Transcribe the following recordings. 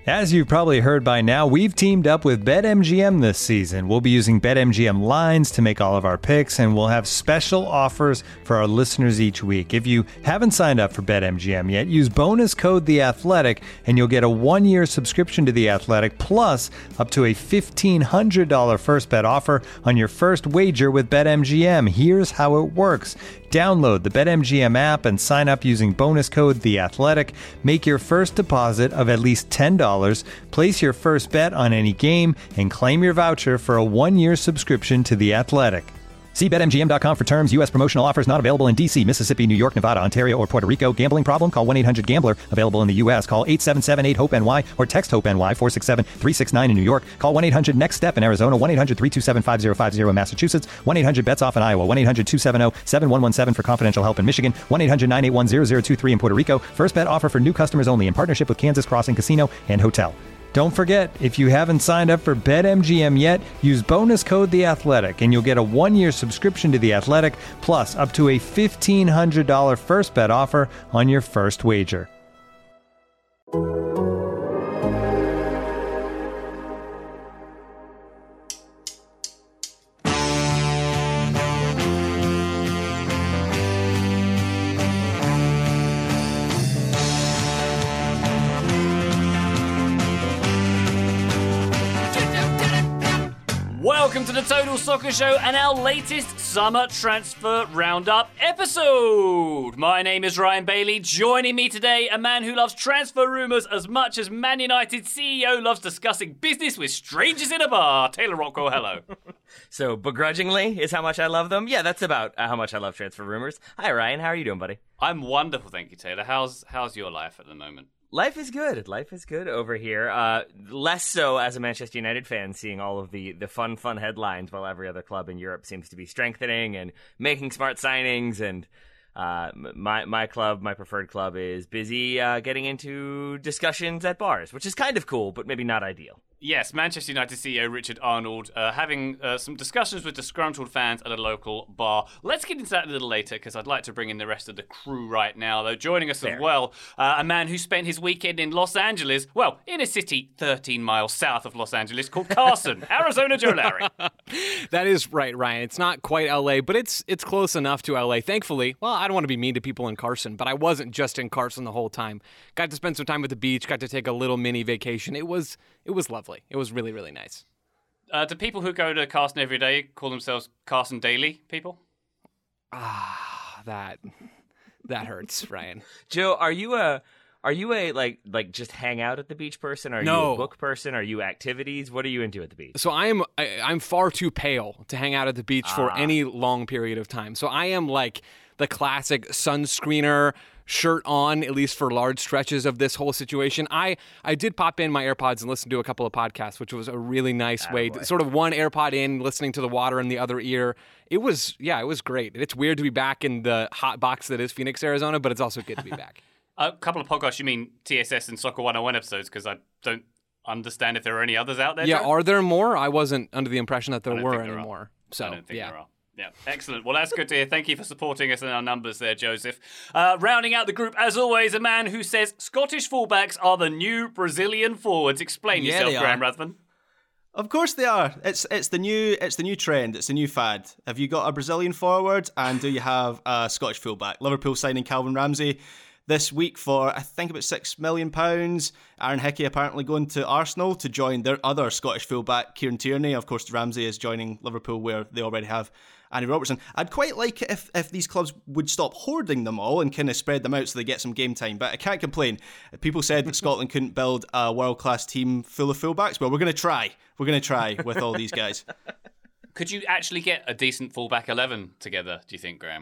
As you've probably heard by now, we've teamed up with BetMGM this season. We'll be using BetMGM lines to make all of our picks, and we'll have special offers for our listeners each week. If you haven't signed up for BetMGM yet, use bonus code The Athletic, and you'll get a 1-year subscription to The Athletic, plus up to a $1,500 first bet offer on your first wager with BetMGM. Here's how it works. Download the BetMGM app and sign up using bonus code The Athletic. Make your first deposit of at least $10. Place your first bet on any game and claim your voucher for a 1-year subscription to The Athletic. See BetMGM.com for terms. U.S. promotional offers not available in D.C., Mississippi, New York, Nevada, Ontario, or Puerto Rico. Gambling problem? Call 1-800-GAMBLER. Available in the U.S. Call 877-8-HOPE-NY or text HOPE-NY 467-369 in New York. Call 1-800-NEXT-STEP in Arizona. 1-800-327-5050 in Massachusetts. 1-800-BETS-OFF in Iowa. 1-800-270-7117 for confidential help in Michigan. 1-800-981-0023 in Puerto Rico. First bet offer for new customers only in partnership with Kansas Crossing Casino and Hotel. Don't forget, if you haven't signed up for BetMGM yet, use bonus code The Athletic, and you'll get a 1-year subscription to The Athletic, plus up to a $1,500 first bet offer on your first wager. Welcome to the Total Soccer Show and our latest Summer Transfer Roundup episode. My name is Ryan Bailey. Joining me today, a man who loves transfer rumours as much as Man United CEO loves discussing business with strangers in a bar. Taylor Rockwell, hello. So, begrudgingly is how much I love them? Yeah, that's about how much I love transfer rumors. Hi, Ryan. How are you doing, buddy? I'm wonderful, thank you, Taylor. How's your life at the moment? Life is good. Life is good over here. Less so as a Manchester United fan, seeing all of the fun headlines while every other club in Europe seems to be strengthening and making smart signings. And my club, my preferred club, is busy getting into discussions at bars, which is kind of cool, but maybe not ideal. Yes, Manchester United CEO Richard Arnold having some discussions with disgruntled fans at a local bar. Let's get into that a little later because I'd like to bring in the rest of the crew right now. Though joining us as well, a man who spent his weekend in Los Angeles, well, in a city 13 miles south of Los Angeles called Carson, Arizona Joe Larry. That is right, Ryan. It's not quite LA, but it's close enough to LA. Thankfully, well, I don't want to be mean to people in Carson, but I wasn't just in Carson the whole time. Got to spend some time at the beach, got to take a little mini vacation. It was lovely. It was really, really nice. Do people who go to Carson every day call themselves Carson Daily people? That hurts, Ryan. Joe, are you a like just hang out at the beach person? Are you a book person? Are you activities? What are you into at the beach? So I'm far too pale to hang out at the beach for any long period of time. So I am like the classic sunscreener, shirt on, at least for large stretches of this whole situation. I did pop in my AirPods and listen to a couple of podcasts, which was a really nice way to, sort of one AirPod in, listening to the water in the other ear. It was great. It's weird to be back in the hot box that is Phoenix, Arizona, but it's also good to be back. A couple of podcasts, you mean TSS and Soccer 101 episodes, because I don't understand if there are any others out there. Yeah, Joe? Are there more? I wasn't under the impression that there were anymore. So, I don't think there are. Yeah, excellent. Well, that's good to hear. Thank you for supporting us in our numbers there, Joseph. Rounding out the group, as always, a man who says Scottish fullbacks are the new Brazilian forwards. Explain yourself, Graham Ruthven. Of course they are. It's the new trend. It's the new fad. Have you got a Brazilian forward, and do you have a Scottish fullback? Liverpool signing Calvin Ramsey this week for, I think, about £6 million. Aaron Hickey apparently going to Arsenal to join their other Scottish fullback, Kieran Tierney. Of course, Ramsey is joining Liverpool, where they already have Andy Robertson. I'd quite like it if these clubs would stop hoarding them all and kind of spread them out so they get some game time. But I can't complain. People said that Scotland couldn't build a world-class team full of fullbacks. Well, we're going to try. We're going to try with all these guys. Could you actually get a decent fullback 11 together, do you think, Graham?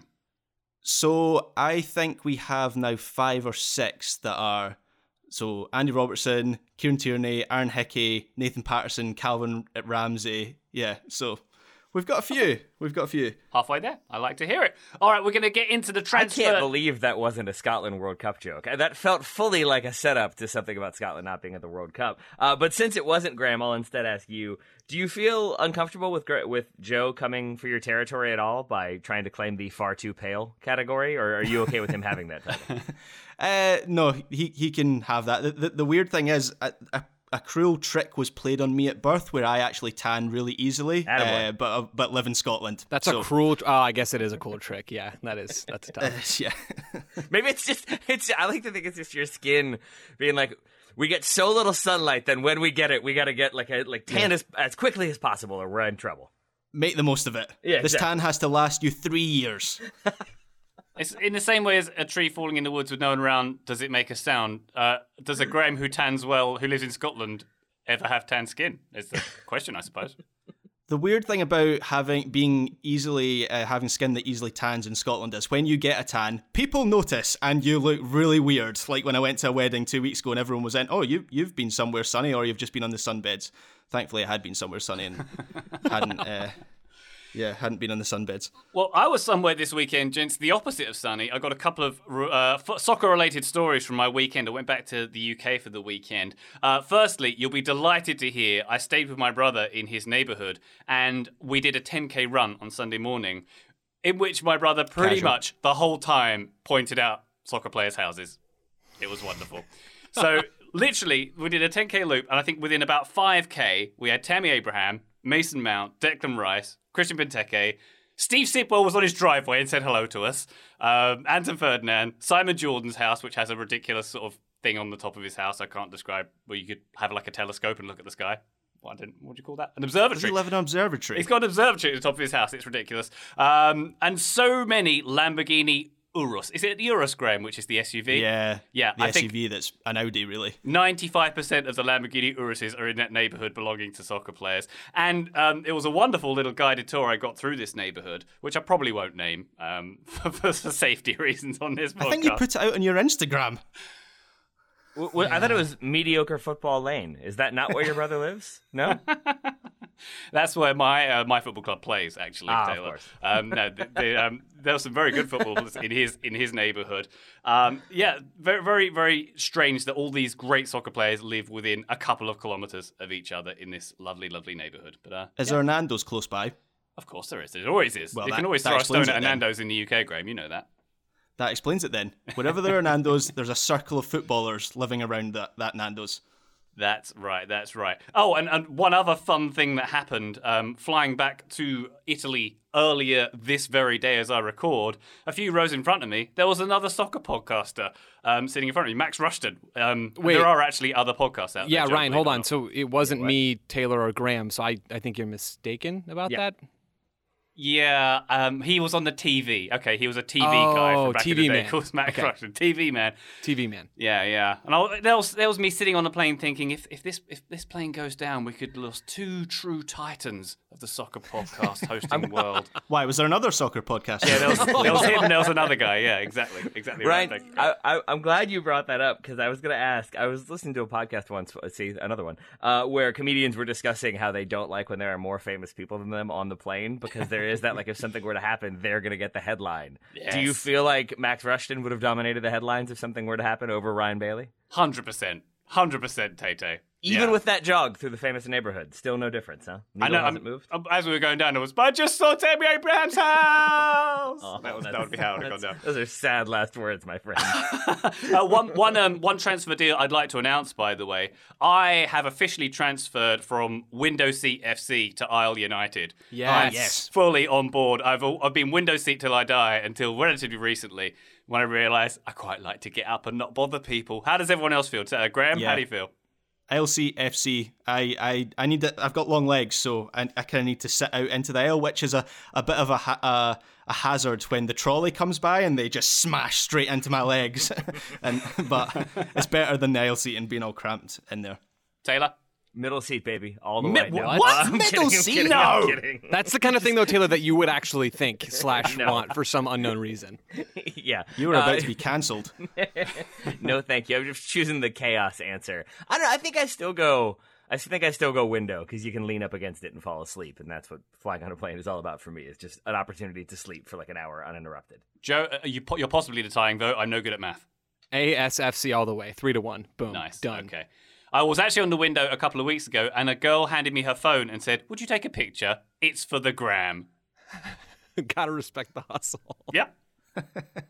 So I think we have now 5 or 6 that are... So Andy Robertson, Kieran Tierney, Aaron Hickey, Nathan Patterson, Calvin Ramsey. Yeah, so... We've got a few. Halfway there. I like to hear it. All right, we're going to get into the transfer. I can't believe that wasn't a Scotland World Cup joke. That felt fully like a setup to something about Scotland not being at the World Cup. But since it wasn't, Graham, I'll instead ask you, do you feel uncomfortable with Joe coming for your territory at all by trying to claim the far too pale category, or are you okay with him having that title? No, he can have that. The weird thing is, a cruel trick was played on me at birth, where I actually tan really easily, but live in Scotland. That's a cruel. Oh, I guess it is a cool trick. Yeah, that's a tough. Yeah. Maybe I like to think it's just your skin being like, we get so little sunlight, then when we get it, we got to get like tan as quickly as possible, or we're in trouble. Make the most of it. Yeah, this tan has to last you 3 years. It's in the same way as a tree falling in the woods with no one around. Does it make a sound? Does a Graham who tans well, who lives in Scotland, ever have tan skin? Is the question, I suppose. The weird thing about having skin that easily tans in Scotland is when you get a tan, people notice and you look really weird. Like when I went to a wedding 2 weeks ago and everyone was in, oh, you've been somewhere sunny, or you've just been on the sunbeds. Thankfully, I had been somewhere sunny and hadn't been on the sunbeds. Well, I was somewhere this weekend, gents, the opposite of sunny. I got a couple of soccer-related stories from my weekend. I went back to the UK for the weekend. Firstly, you'll be delighted to hear I stayed with my brother in his neighbourhood, and we did a 10K run on Sunday morning, in which my brother pretty much the whole time pointed out soccer players' houses. It was wonderful. So, literally, we did a 10K loop, and I think within about 5K, we had Tammy Abraham, Mason Mount, Declan Rice, Christian Benteke, Steve Sipwell was on his driveway and said hello to us, Anton Ferdinand, Simon Jordan's house, which has a ridiculous sort of thing on the top of his house I can't describe, where you could have like a telescope and look at the sky. What do you call that? An observatory. Does he live in an observatory? He's got an observatory at the top of his house. It's ridiculous. And so many Lamborghini Urus. Is it the Urus, Graham, which is the SUV? Yeah. The I SUV that's an Audi, really. 95% of the Lamborghini Uruses are in that neighbourhood belonging to soccer players. And it was a wonderful little guided tour I got through this neighbourhood, which I probably won't name for safety reasons on this podcast. I think you put it out on your Instagram. I thought it was Mediocre Football Lane. Is that not where your brother lives? No? That's where my football club plays, actually, Taylor. Of course. There was some very good football in his neighbourhood. Very, very, very strange that all these great soccer players live within a couple of kilometres of each other in this lovely, lovely neighbourhood. But is there a Nando's close by? Of course there is. There always is. Well, you can always throw a stone at a Nando's in the UK, Graham. You know that. That explains it then. Wherever there are Nando's, there's a circle of footballers living around that Nando's. That's right. Oh, and one other fun thing that happened, flying back to Italy earlier this very day as I record, a few rows in front of me, there was another soccer podcaster sitting in front of me, Max Rushton. Wait. There are actually other podcasts out there. Yeah, Ryan, hold on. So it wasn't me, Taylor, or Graham, so I think you're mistaken about that? Yeah, he was on the TV. Okay, he was a TV guy from back TV in the day. man. Called Max Rushton. TV man. TV man. Yeah. And there was me sitting on the plane thinking, if this plane goes down, we could lose two true titans of the soccer podcast hosting world. Why, was there another soccer podcast? Yeah, there was him and there was another guy. Yeah, exactly Ryan, right. I'm glad you brought that up, because I was going to ask. I was listening to a podcast once, another one, where comedians were discussing how they don't like when there are more famous people than them on the plane, because there is that, like, if something were to happen, they're going to get the headline. Yes. Do you feel like Max Rushton would have dominated the headlines if something were to happen over Ryan Bailey? 100%, Tay-Tay. Even with that jog through the famous neighborhood, still no difference, huh? Needle hasn't moved. As we were going down, it was, but I just saw Tammy Abraham's house. That would be how it would have gone down. Those are sad last words, my friend. One transfer deal I'd like to announce, by the way. I have officially transferred from Window Seat FC to Isle United. Yes. Fully on board. I've been Window Seat till I die until relatively recently, when I realised I quite like to get up and not bother people. How does everyone else feel? Graham, how do you feel? ILC FC. I need it. I've got long legs, so I kind of need to sit out into the aisle, which is a bit of a hazard when the trolley comes by and they just smash straight into my legs. But it's better than the aisle seat and being all cramped in there. Taylor? Middle seat, baby, all the way. No. What? Middle seat? No. That's the kind of thing, though, Taylor, that you would actually think / want for some unknown reason. Yeah. You were about to be cancelled. No, thank you. I'm just choosing the chaos answer. I don't know. I think I still go window, because you can lean up against it and fall asleep, and that's what flying on a plane is all about for me. Is just an opportunity to sleep for like an hour uninterrupted. Joe, you're possibly the tying vote. I'm no good at math. ASFC all the way, 3-1. Boom. Nice. Done. Okay. I was actually on the window a couple of weeks ago, and a girl handed me her phone and said, "Would you take a picture? It's for the gram." Gotta respect the hustle. Yep.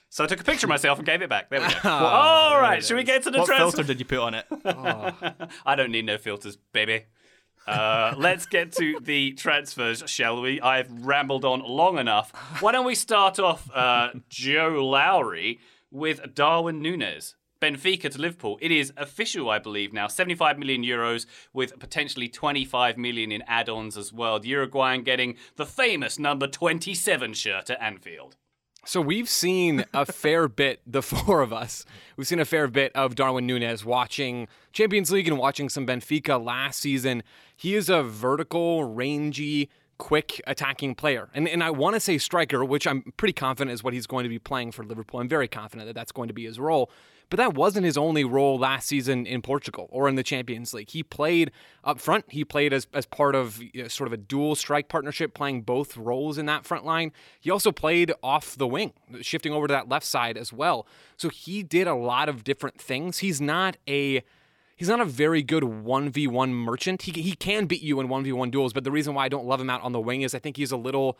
So I took a picture of myself and gave it back. There we go. All right, should we get to the What transfer? filter did you put on it? I don't need no filters, baby. Let's get to the transfers, shall we? I've rambled on long enough. Why don't we start off, Joe Lowry, with Darwin Núñez. Benfica to Liverpool. It is official, I believe, now. 75 million euros with potentially 25 million in add-ons as well. The Uruguayan getting the famous number 27 shirt at Anfield. So we've seen a fair bit, the four of us, we've seen a fair bit of Darwin Núñez watching Champions League and watching some Benfica last season. He is a vertical, rangy, quick attacking player. And I want to say striker, which I'm pretty confident is what he's going to be playing for Liverpool. I'm very confident that that's going to be his role. But that wasn't his only role last season in Portugal or in the Champions League. He played up front. He played as part of sort of a dual strike partnership, playing both roles in that front line. He also played off the wing, shifting over to that left side as well. So he did a lot of different things. He's not a very good 1v1 merchant. He can beat you in 1v1 duels, but the reason why I don't love him out on the wing is I think he's a little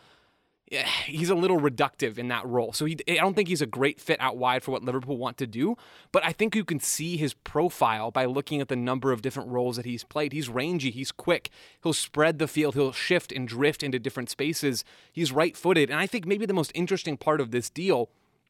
reductive in that role. So I don't think he's a great fit out wide for what Liverpool want to do, but I think you can see his profile by looking at the number of different roles that he's played. He's rangy, he's quick, he'll spread the field, he'll shift and drift into different spaces. He's right-footed, and I think maybe the most interesting part of this deal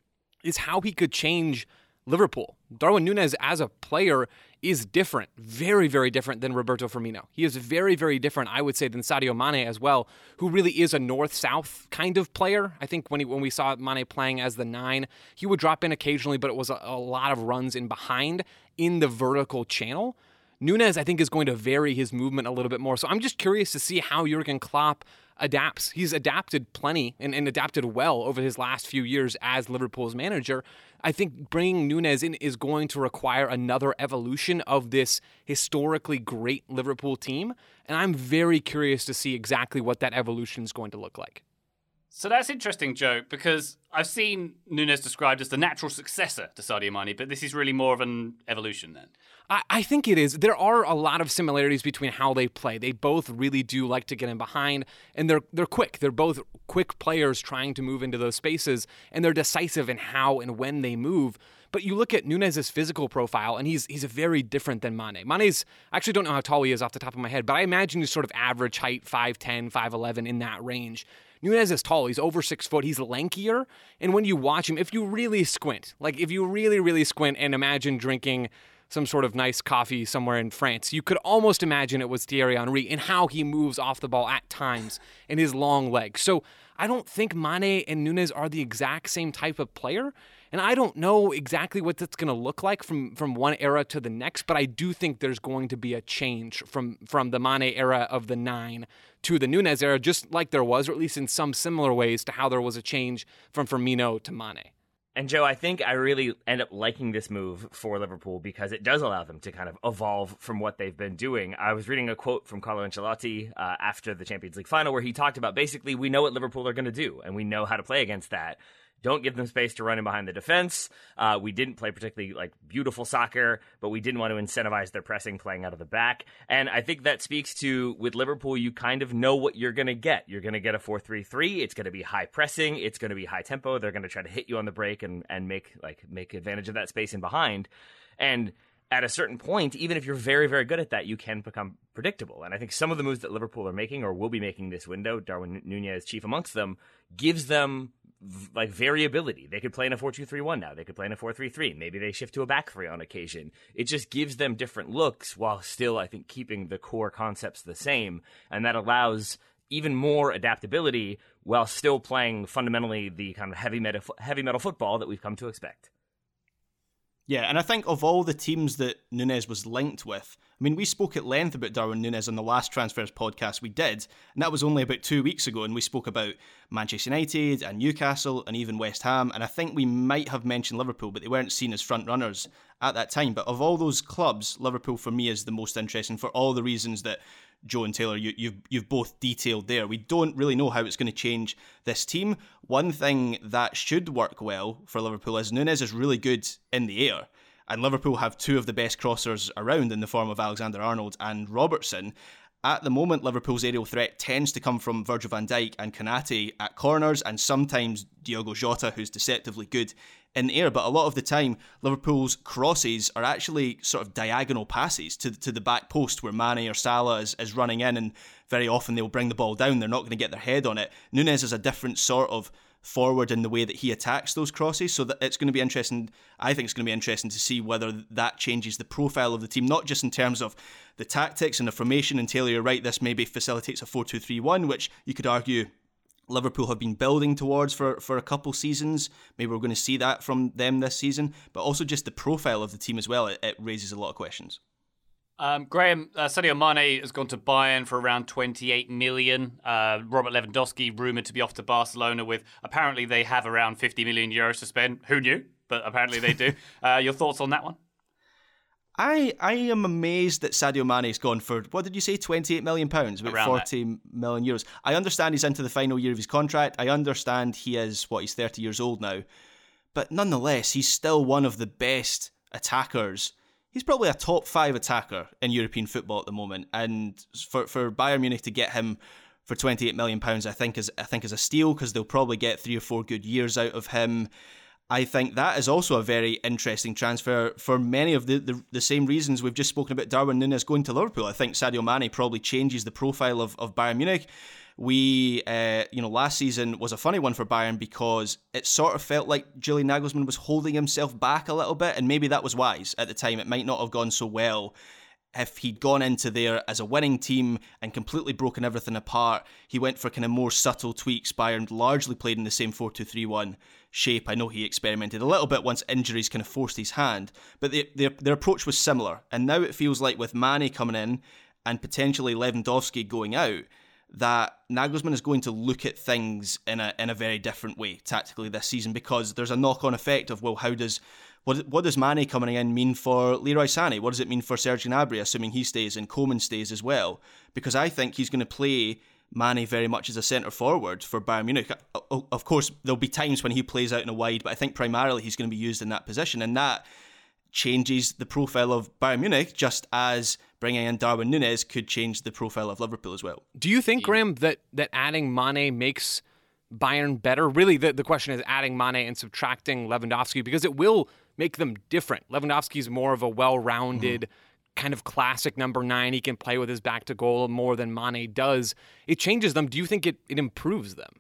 is how he could change Liverpool. Darwin Núñez as a player is different, very, very different than Roberto Firmino. He is very, very different, I would say, than Sadio Mane as well, who really is a north-south kind of player. I think when we saw Mane playing as the 9, he would drop in occasionally, but it was a lot of runs in behind in the vertical channel. Núñez, I think, is going to vary his movement a little bit more. So I'm just curious to see how Jurgen Klopp adapts. He's adapted plenty and adapted well over his last few years as Liverpool's manager. I think bringing Núñez in is going to require another evolution of this historically great Liverpool team, and I'm very curious to see exactly what that evolution is going to look like. So that's interesting, Joe, because I've seen Núñez described as the natural successor to Sadio Mane, but this is really more of an evolution then. I think it is. There are a lot of similarities between how they play. They both really do like to get in behind, and they're quick. They're both quick players trying to move into those spaces, and they're decisive in how and when they move. But you look at Núñez's physical profile, and he's very different than Mane. Mane's, I actually don't know how tall he is off the top of my head, but I imagine he's sort of average height, 5'10", 5'11", in that range. Núñez is tall. He's over 6 foot. He's lankier. And when you watch him, if you really squint, like if you really, really squint and imagine drinking some sort of nice coffee somewhere in France, you could almost imagine it was Thierry Henry in how he moves off the ball at times and his long legs. So I don't think Mane and Núñez are the exact same type of player. And I don't know exactly what that's going to look like from one era to the next, but I do think there's going to be a change from the Mane era of the 9 to the Núñez era, just like there was, or at least in some similar ways to how there was a change from Firmino to Mane. And Joe, I think I really end up liking this move for Liverpool because it does allow them to kind of evolve from what they've been doing. I was reading a quote from Carlo Ancelotti after the Champions League final where he talked about basically we know what Liverpool are going to do and we know how to play against that. Don't give them space to run in behind the defense. We didn't play particularly beautiful soccer, but we didn't want to incentivize their pressing playing out of the back. And I think that speaks to, with Liverpool, you kind of know what you're going to get. You're going to get a 4-3-3. It's going to be high pressing. It's going to be high tempo. They're going to try to hit you on the break and make advantage of that space in behind. And at a certain point, even if you're very, very good at that, you can become predictable. And I think some of the moves that Liverpool are making or will be making this window, Darwin Núñez chief amongst them, gives them variability. They could play in a 4-2-3-1 now. They could play in a 4-3-3. Maybe they shift to a back three on occasion. It just gives them different looks while still, I think, keeping the core concepts the same. And that allows even more adaptability while still playing fundamentally the kind of heavy metal football that we've come to expect. Yeah, and I think of all the teams that Núñez was linked with, I mean, we spoke at length about Darwin Núñez on the last Transfers podcast we did, and that was only about 2 weeks ago, and we spoke about Manchester United and Newcastle and even West Ham, and I think we might have mentioned Liverpool, but they weren't seen as front runners at that time. But of all those clubs, Liverpool for me is the most interesting for all the reasons that Joe and Taylor, you've both detailed there. We don't really know how it's going to change this team. One thing that should work well for Liverpool is Núñez is really good in the air. And Liverpool have two of the best crossers around in the form of Alexander-Arnold and Robertson. at the moment, Liverpool's aerial threat tends to come from Virgil van Dijk and Konate at corners, and sometimes Diogo Jota, who's deceptively good in the air. But a lot of the time, Liverpool's crosses are actually sort of diagonal passes to the back post where Mane or Salah is running in, and very often they'll bring the ball down. They're not going to get their head on it. Núñez is a different sort of forward in the way that he attacks those crosses, so that it's going to be interesting. I think it's going to be interesting to see whether that changes the profile of the team, not just in terms of the tactics and the formation. And Taylor, you're right, this maybe facilitates a 4-2-3-1, which you could argue Liverpool have been building towards for a couple seasons. Maybe we're going to see that from them this season, but also just the profile of the team as well. It raises a lot of questions. Graham, Sadio Mane has gone to Bayern for around 28 million. Robert Lewandowski rumoured to be off to Barcelona with, apparently they have around 50 million euros to spend. Who knew? But apparently they do. Your thoughts on that one? I am amazed that Sadio Mane's gone for, what did you say, £28 million? About Around 40 million euros. I understand he's into the final year of his contract. I understand he's 30 years old now. But nonetheless, he's still one of the best attackers. He's probably a top 5 attacker in European football at the moment. And for Bayern Munich to get him for £28 million, I think is a steal, because they'll probably get 3 or 4 good years out of him. I think that is also a very interesting transfer for many of the same reasons we've just spoken about Darwin Núñez going to Liverpool. I think Sadio Mane probably changes the profile of Bayern Munich. Last season was a funny one for Bayern because it sort of felt like Julian Nagelsmann was holding himself back a little bit, and maybe that was wise at the time. It might not have gone so well if he'd gone into there as a winning team and completely broken everything apart. He went for kind of more subtle tweaks. Bayern largely played in the same 4-2-3-1 shape. I know he experimented a little bit once injuries kind of forced his hand, but their approach was similar. And now it feels like with Mane coming in and potentially Lewandowski going out, that Nagelsmann is going to look at things in a very different way tactically this season, because there's a knock-on effect of, well, what does Mane coming in mean for Leroy Sané? What does it mean for Serge Gnabry, assuming he stays and Coman stays as well? Because I think he's going to play Mane very much as a centre forward for Bayern Munich. Of course, there'll be times when he plays out in a wide, but I think primarily he's going to be used in that position, and that changes the profile of Bayern Munich, just as bringing in Darwin Núñez could change the profile of Liverpool as well. Do you think, Graham, that adding Mane makes Bayern better? Really, the question is adding Mane and subtracting Lewandowski, because it will make them different. Lewandowski's more of a well-rounded kind of classic number 9. He can play with his back to goal more than Mane does. It changes them. Do you think it improves them?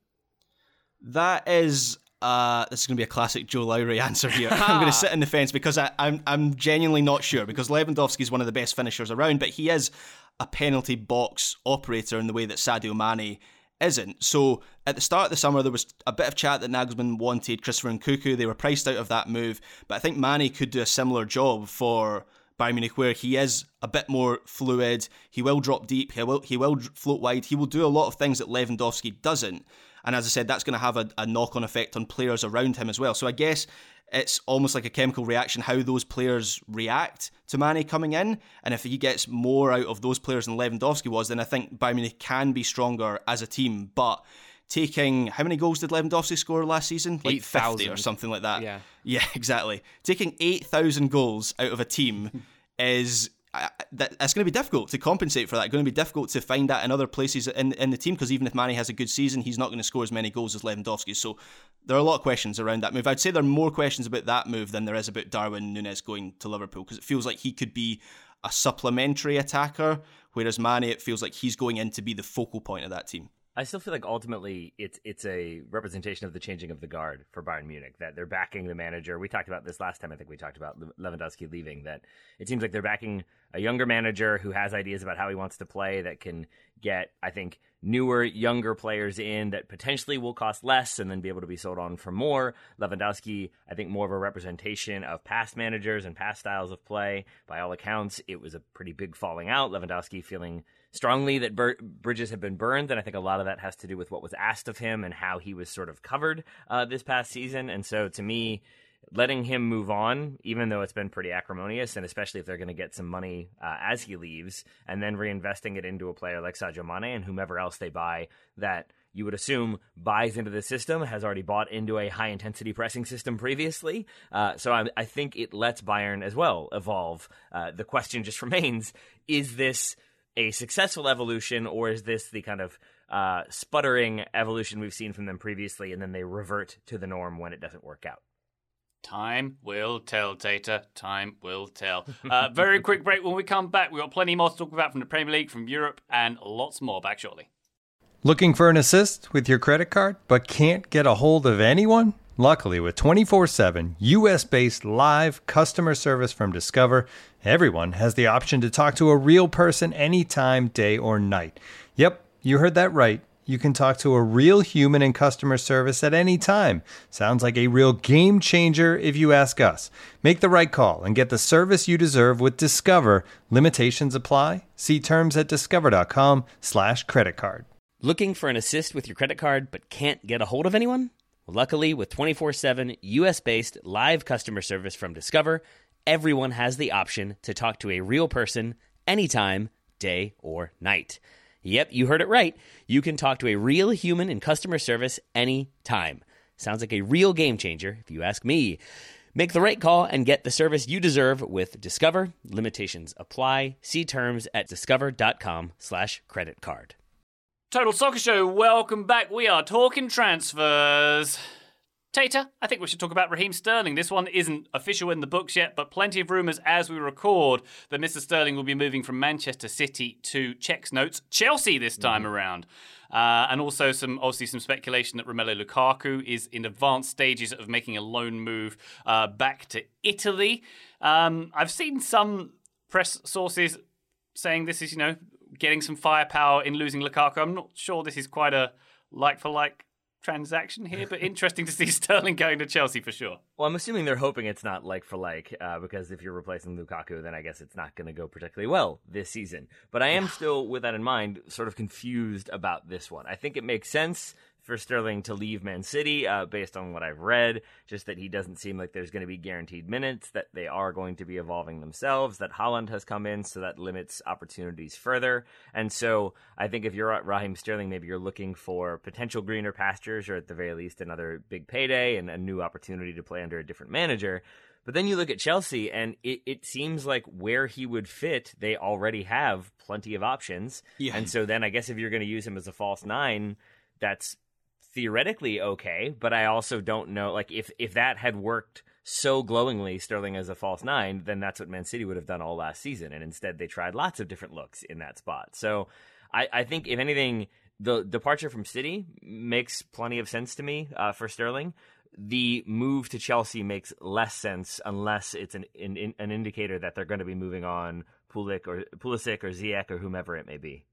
That is... this is going to be a classic Joe Lowry answer here. I'm going to sit in the fence because I'm genuinely not sure, because Lewandowski is one of the best finishers around, but he is a penalty box operator in the way that Sadio Mane isn't. So at the start of the summer, there was a bit of chat that Nagelsmann wanted Christopher Nkunku. They were priced out of that move, but I think Mane could do a similar job for Bayern Munich, where he is a bit more fluid. He will drop deep. He will float wide. He will do a lot of things that Lewandowski doesn't. And as I said, that's going to have a knock-on effect on players around him as well. So I guess it's almost like a chemical reaction how those players react to Mane coming in. And if he gets more out of those players than Lewandowski was, then I think Bayern Munich can be stronger as a team. But taking, how many goals did Lewandowski score last season? Like 50 or something like that. Yeah, exactly. Taking 8,000 goals out of a team is... It's going to be difficult to compensate for that. It's going to be difficult to find that in other places in the team, because even if Mane has a good season, he's not going to score as many goals as Lewandowski. So there are a lot of questions around that move. I'd say there are more questions about that move than there is about Darwin Núñez going to Liverpool, because it feels like he could be a supplementary attacker, whereas Mane, it feels like he's going in to be the focal point of that team. I still feel like ultimately it's a representation of the changing of the guard for Bayern Munich, that they're backing the manager. We talked about this last time. I think we talked about Lewandowski leaving, that it seems like they're backing a younger manager who has ideas about how he wants to play, that can get, I think, newer, younger players in that potentially will cost less and then be able to be sold on for more. Lewandowski, I think, more of a representation of past managers and past styles of play. By all accounts, it was a pretty big falling out. Lewandowski feeling strongly that bridges have been burned, and I think a lot of that has to do with what was asked of him and how he was sort of covered this past season. And so to me, letting him move on, even though it's been pretty acrimonious, and especially if they're going to get some money as he leaves, and then reinvesting it into a player like Sadio Mane and whomever else they buy that you would assume buys into the system, has already bought into a high-intensity pressing system previously. So I think it lets Bayern as well evolve. The question just remains, is this a successful evolution, or is this the kind of sputtering evolution we've seen from them previously, and then they revert to the norm when it doesn't work out? Time will tell, Tater. Time will tell. Very quick break. When we come back, we've got plenty more to talk about from the Premier League, from Europe, and lots more. Back shortly. Looking for an assist with your credit card, but can't get a hold of anyone? Luckily, with 24/7 US-based live customer service from Discover, everyone has the option to talk to a real person anytime, day or night. Yep, you heard that right. You can talk to a real human in customer service at any time. Sounds like a real game changer if you ask us. Make the right call and get the service you deserve with Discover. Limitations apply. See terms at discover.com/creditcard. Looking for an assist with your credit card but can't get a hold of anyone? Well, luckily, with 24/7 US-based live customer service from Discover, everyone has the option to talk to a real person anytime, day or night. Yep, you heard it right. You can talk to a real human in customer service anytime. Sounds like a real game changer, if you ask me. Make the right call and get the service you deserve with Discover. Limitations apply. See terms at discover.com/creditcard. Total Soccer Show, welcome back. We are talking transfers. Tater, I think we should talk about Raheem Sterling. This one isn't official in the books yet, but plenty of rumours as we record that Mr. Sterling will be moving from Manchester City to, checks notes, Chelsea this time around. And also some speculation that Romelu Lukaku is in advanced stages of making a loan move back to Italy. I've seen some press sources saying this is, getting some firepower in losing Lukaku. I'm not sure this is quite a like-for-like transaction here, but interesting to see Sterling going to Chelsea for sure. Well, I'm assuming they're hoping it's not like for like, because if you're replacing Lukaku, then I guess it's not going to go particularly well this season. But I am still, with that in mind, sort of confused about this one. I think it makes sense for Sterling to leave Man City, based on what I've read, just that he doesn't seem like there's going to be guaranteed minutes, that they are going to be evolving themselves, that Haaland has come in, so that limits opportunities further. And so I think if you're at Raheem Sterling, maybe you're looking for potential greener pastures, or at the very least another big payday and a new opportunity to play under a different manager. But then you look at Chelsea, and it seems like where he would fit, they already have plenty of options. Yeah. And so then I guess if you're going to use him as a false nine, that's theoretically okay, but I also don't know, like, if that had worked so glowingly, Sterling as a false nine, then that's what Man City would have done all last season, and instead they tried lots of different looks in that spot. So I think, if anything, the departure from City makes plenty of sense to me for Sterling. The move to Chelsea makes less sense unless it's an indicator that they're going to be moving on Pulisic or Ziyech or whomever it may be.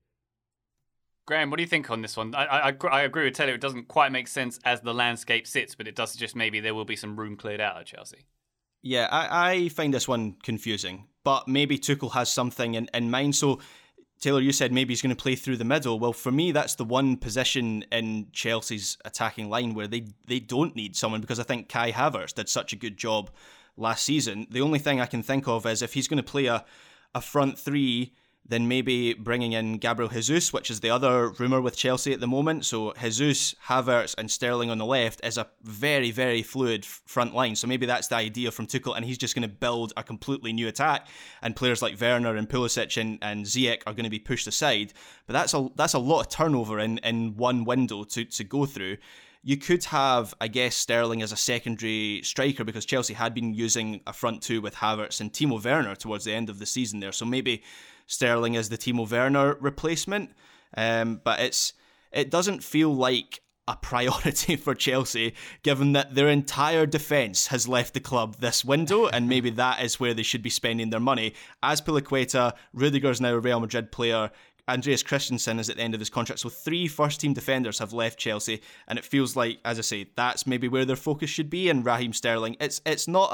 Graham, what do you think on this one? I agree with Taylor. It doesn't quite make sense as the landscape sits, but it does suggest maybe there will be some room cleared out at Chelsea. Yeah, I find this one confusing, but maybe Tuchel has something in mind. So, Taylor, you said maybe he's going to play through the middle. Well, for me, that's the one position in Chelsea's attacking line where they don't need someone, because I think Kai Havertz did such a good job last season. The only thing I can think of is if he's going to play a front three, then maybe bringing in Gabriel Jesus, which is the other rumour with Chelsea at the moment. So Jesus, Havertz and Sterling on the left is a very, very fluid front line. So maybe that's the idea from Tuchel, and he's just going to build a completely new attack, and players like Werner and Pulisic and Ziyech are going to be pushed aside. But that's a lot of turnover in one window to go through. You could have, I guess, Sterling as a secondary striker, because Chelsea had been using a front two with Havertz and Timo Werner towards the end of the season there. So maybe Sterling is the Timo Werner replacement. But it doesn't feel like a priority for Chelsea, given that their entire defence has left the club this window, and maybe that is where they should be spending their money. Azpilicueta, Rudiger's now a Real Madrid player, Andreas Christensen is at the end of his contract, so 3 first-team defenders have left Chelsea, and it feels like, as I say, that's maybe where their focus should be. And Raheem Sterling, it's not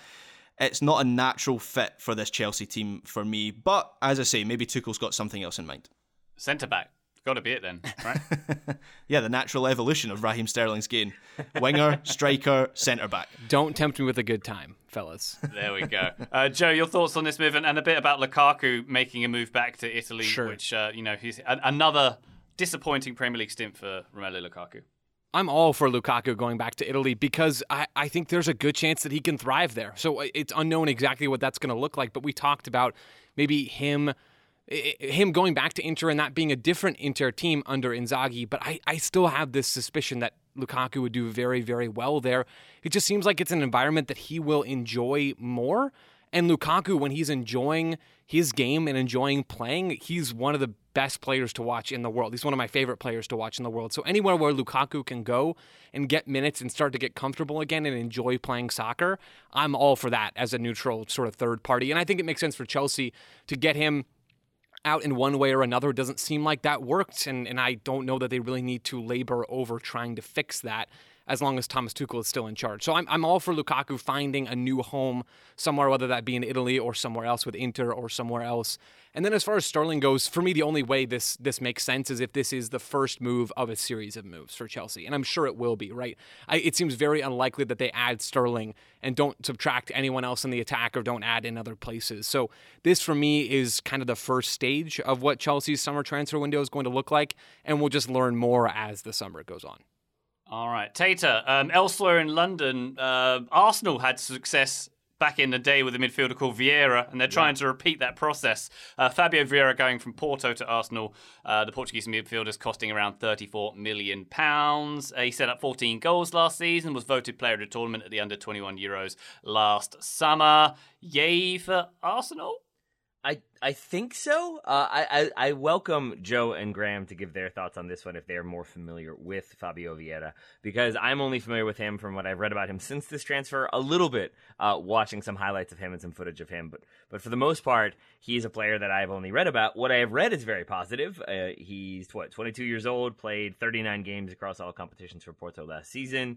a natural fit for this Chelsea team for me, but as I say, maybe Tuchel's got something else in mind. Centre-back. Got to be it then, right? Yeah, the natural evolution of Raheem Sterling's game. Winger, striker, centre-back. Don't tempt me with a good time, fellas. There we go. Joe, your thoughts on this move, and a bit about Lukaku making a move back to Italy, sure. Which, he's another disappointing Premier League stint for Romelu Lukaku. I'm all for Lukaku going back to Italy because I think there's a good chance that he can thrive there. So it's unknown exactly what that's going to look like, but we talked about maybe him him going back to Inter and that being a different Inter team under Inzaghi, but I still have this suspicion that Lukaku would do very, very well there. It just seems like it's an environment that he will enjoy more. And Lukaku, when he's enjoying his game and enjoying playing, he's one of the best players to watch in the world. He's one of my favorite players to watch in the world. So anywhere where Lukaku can go and get minutes and start to get comfortable again and enjoy playing soccer, I'm all for that as a neutral sort of third party. And I think it makes sense for Chelsea to get him out in one way or another. It doesn't seem like that worked, and I don't know that they really need to labor over trying to fix that as long as Thomas Tuchel is still in charge. So I'm all for Lukaku finding a new home somewhere, whether that be in Italy or somewhere else with Inter or somewhere else. And then as far as Sterling goes, for me, the only way this makes sense is if this is the first move of a series of moves for Chelsea. And I'm sure it will be, right? It seems very unlikely that they add Sterling and don't subtract anyone else in the attack or don't add in other places. So this, for me, is kind of the first stage of what Chelsea's summer transfer window is going to look like. And we'll just learn more as the summer goes on. All right, Tater. Elsewhere in London, Arsenal had success back in the day with a midfielder called Vieira, and they're trying to repeat that process. Fabio Vieira going from Porto to Arsenal, the Portuguese midfielder is costing around £34 million. He set up 14 goals last season, was voted player of the tournament at the Under-21 Euros last summer. Yay for Arsenal? I think so. I welcome Joe and Graham to give their thoughts on this one if they're more familiar with Fabio Vieira, because I'm only familiar with him from what I've read about him since this transfer, a little bit, watching some highlights of him and some footage of him. But for the most part, he's a player that I've only read about. What I have read is very positive. He's 22 years old, played 39 games across all competitions for Porto last season.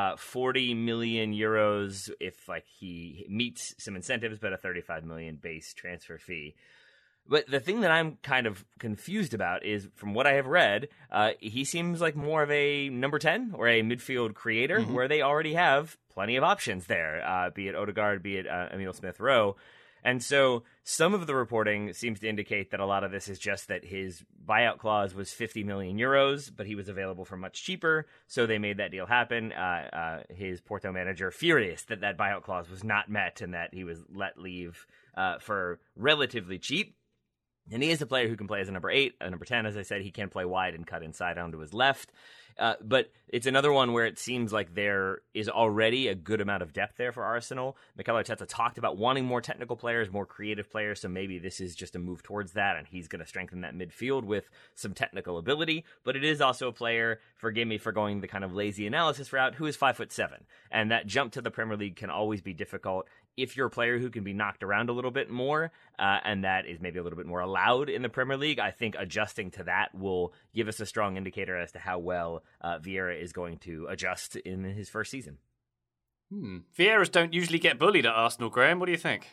40 million euros if he meets some incentives, but a 35 million base transfer fee. But the thing that I'm kind of confused about is, from what I have read, he seems like more of a number 10 or a midfield creator, where they already have plenty of options there, be it Odegaard, be it Emile Smith-Rowe. And so some of the reporting seems to indicate that a lot of this is just that his buyout clause was 50 million euros, but he was available for much cheaper, so they made that deal happen. His Porto manager furious that buyout clause was not met and that he was let leave for relatively cheap. And he is a player who can play as a number 8, a number 10, as I said. He can play wide and cut inside onto his left. But it's another one where it seems like there is already a good amount of depth there for Arsenal. Mikel Arteta talked about wanting more technical players, more creative players, so maybe this is just a move towards that, and he's going to strengthen that midfield with some technical ability. But it is also a player, forgive me for going the kind of lazy analysis route, who is 5'7", and that jump to the Premier League can always be difficult if you're a player who can be knocked around a little bit more, and that is maybe a little bit more allowed in the Premier League. I think adjusting to that will give us a strong indicator as to how well Vieira is going to adjust in his first season. Vieiras don't usually get bullied at Arsenal, Graham. What do you think?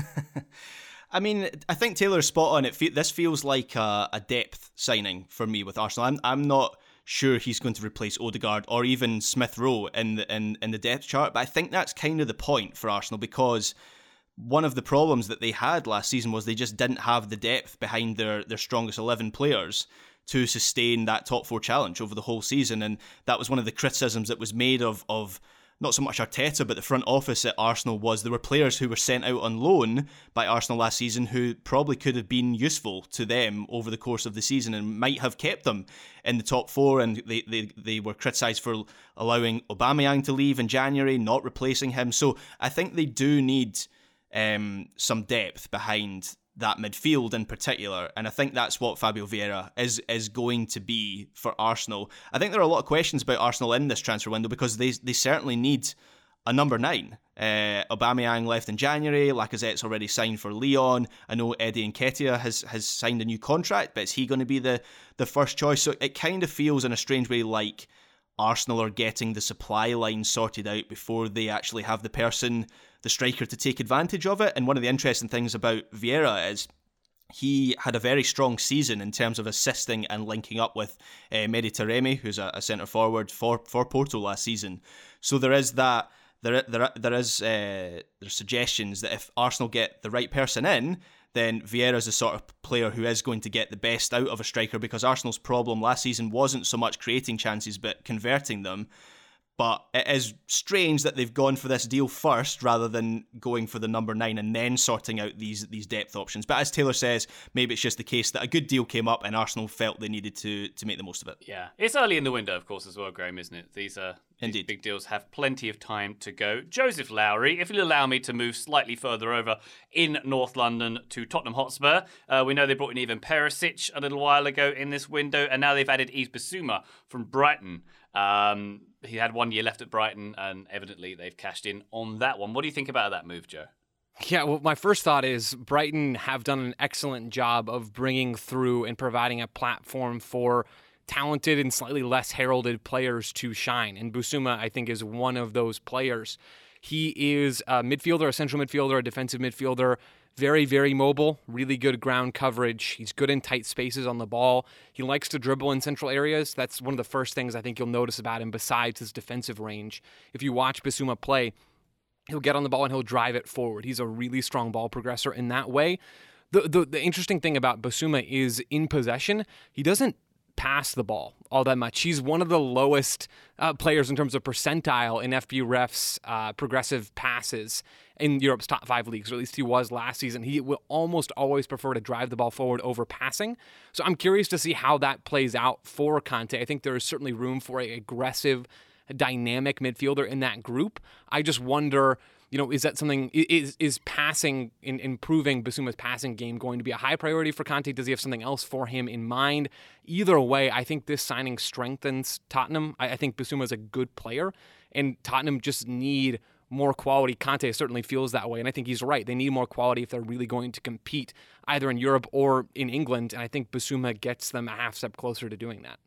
I mean, I think Taylor's spot on. This feels like a depth signing for me with Arsenal. I'm not sure he's going to replace Odegaard or even Smith-Rowe in the depth chart, but I think that's kind of the point for Arsenal, because one of the problems that they had last season was they just didn't have the depth behind their strongest 11 players to sustain that top 4 challenge over the whole season, and that was one of the criticisms that was made of not so much Arteta, but the front office at Arsenal. Was there were players who were sent out on loan by Arsenal last season who probably could have been useful to them over the course of the season and might have kept them in the top 4, and they were criticised for allowing Aubameyang to leave in January, not replacing him. So I think they do need some depth behind that midfield in particular, and I think that's what Fabio Vieira is going to be for Arsenal. I think there are a lot of questions about Arsenal in this transfer window, because they certainly need a number 9. Aubameyang left in January, Lacazette's already signed for Lyon. I know Eddie Nketiah has signed a new contract, but is he going to be the first choice? So it kind of feels in a strange way like Arsenal are getting the supply line sorted out before they actually have the striker to take advantage of it. And one of the interesting things about Vieira is he had a very strong season in terms of assisting and linking up with Mehdi Taremi, who's a centre forward for Porto last season. So there is that. There's suggestions that if Arsenal get the right person in, then Vieira's the sort of player who is going to get the best out of a striker, because Arsenal's problem last season wasn't so much creating chances but converting them. But it is strange that they've gone for this deal first rather than going for the number 9 and then sorting out these depth options. But as Taylor says, maybe it's just the case that a good deal came up and Arsenal felt they needed to make the most of it. Yeah, it's early in the window, of course, as well, Graham, isn't it? These Indeed. big deals have plenty of time to go. Joseph Lowry, if you'll allow me to move slightly further over in North London to Tottenham Hotspur. We know they brought in Ivan Perisic a little while ago in this window, and now they've added Yves Bissouma from Brighton. He had 1 year left at Brighton, and evidently they've cashed in on that one. What do you think about that move, Joe? Yeah, well, my first thought is Brighton have done an excellent job of bringing through and providing a platform for talented and slightly less heralded players to shine. And Bissouma, I think, is one of those players. He is a midfielder, a central midfielder, a defensive midfielder, very, very mobile, really good ground coverage. He's good in tight spaces on the ball. He likes to dribble in central areas. That's one of the first things I think you'll notice about him besides his defensive range. If you watch Bissouma play, he'll get on the ball and he'll drive it forward. He's a really strong ball progressor in that way. The interesting thing about Bissouma is in possession, he doesn't pass the ball all that much. He's one of the lowest players in terms of percentile in FBref's progressive passes in Europe's top 5 leagues, or at least he was last season. He will almost always prefer to drive the ball forward over passing. So I'm curious to see how that plays out for Conte. I think there is certainly room for an aggressive, dynamic midfielder in that group. I just wonder, is that something, is passing, in improving Bissouma's passing game going to be a high priority for Conte? Does he have something else for him in mind? Either way, I think this signing strengthens Tottenham. I think Bissouma's a good player, and Tottenham just need more quality. Conte certainly feels that way, and I think he's right. They need more quality if they're really going to compete either in Europe or in England, and I think Bissouma gets them a half step closer to doing that.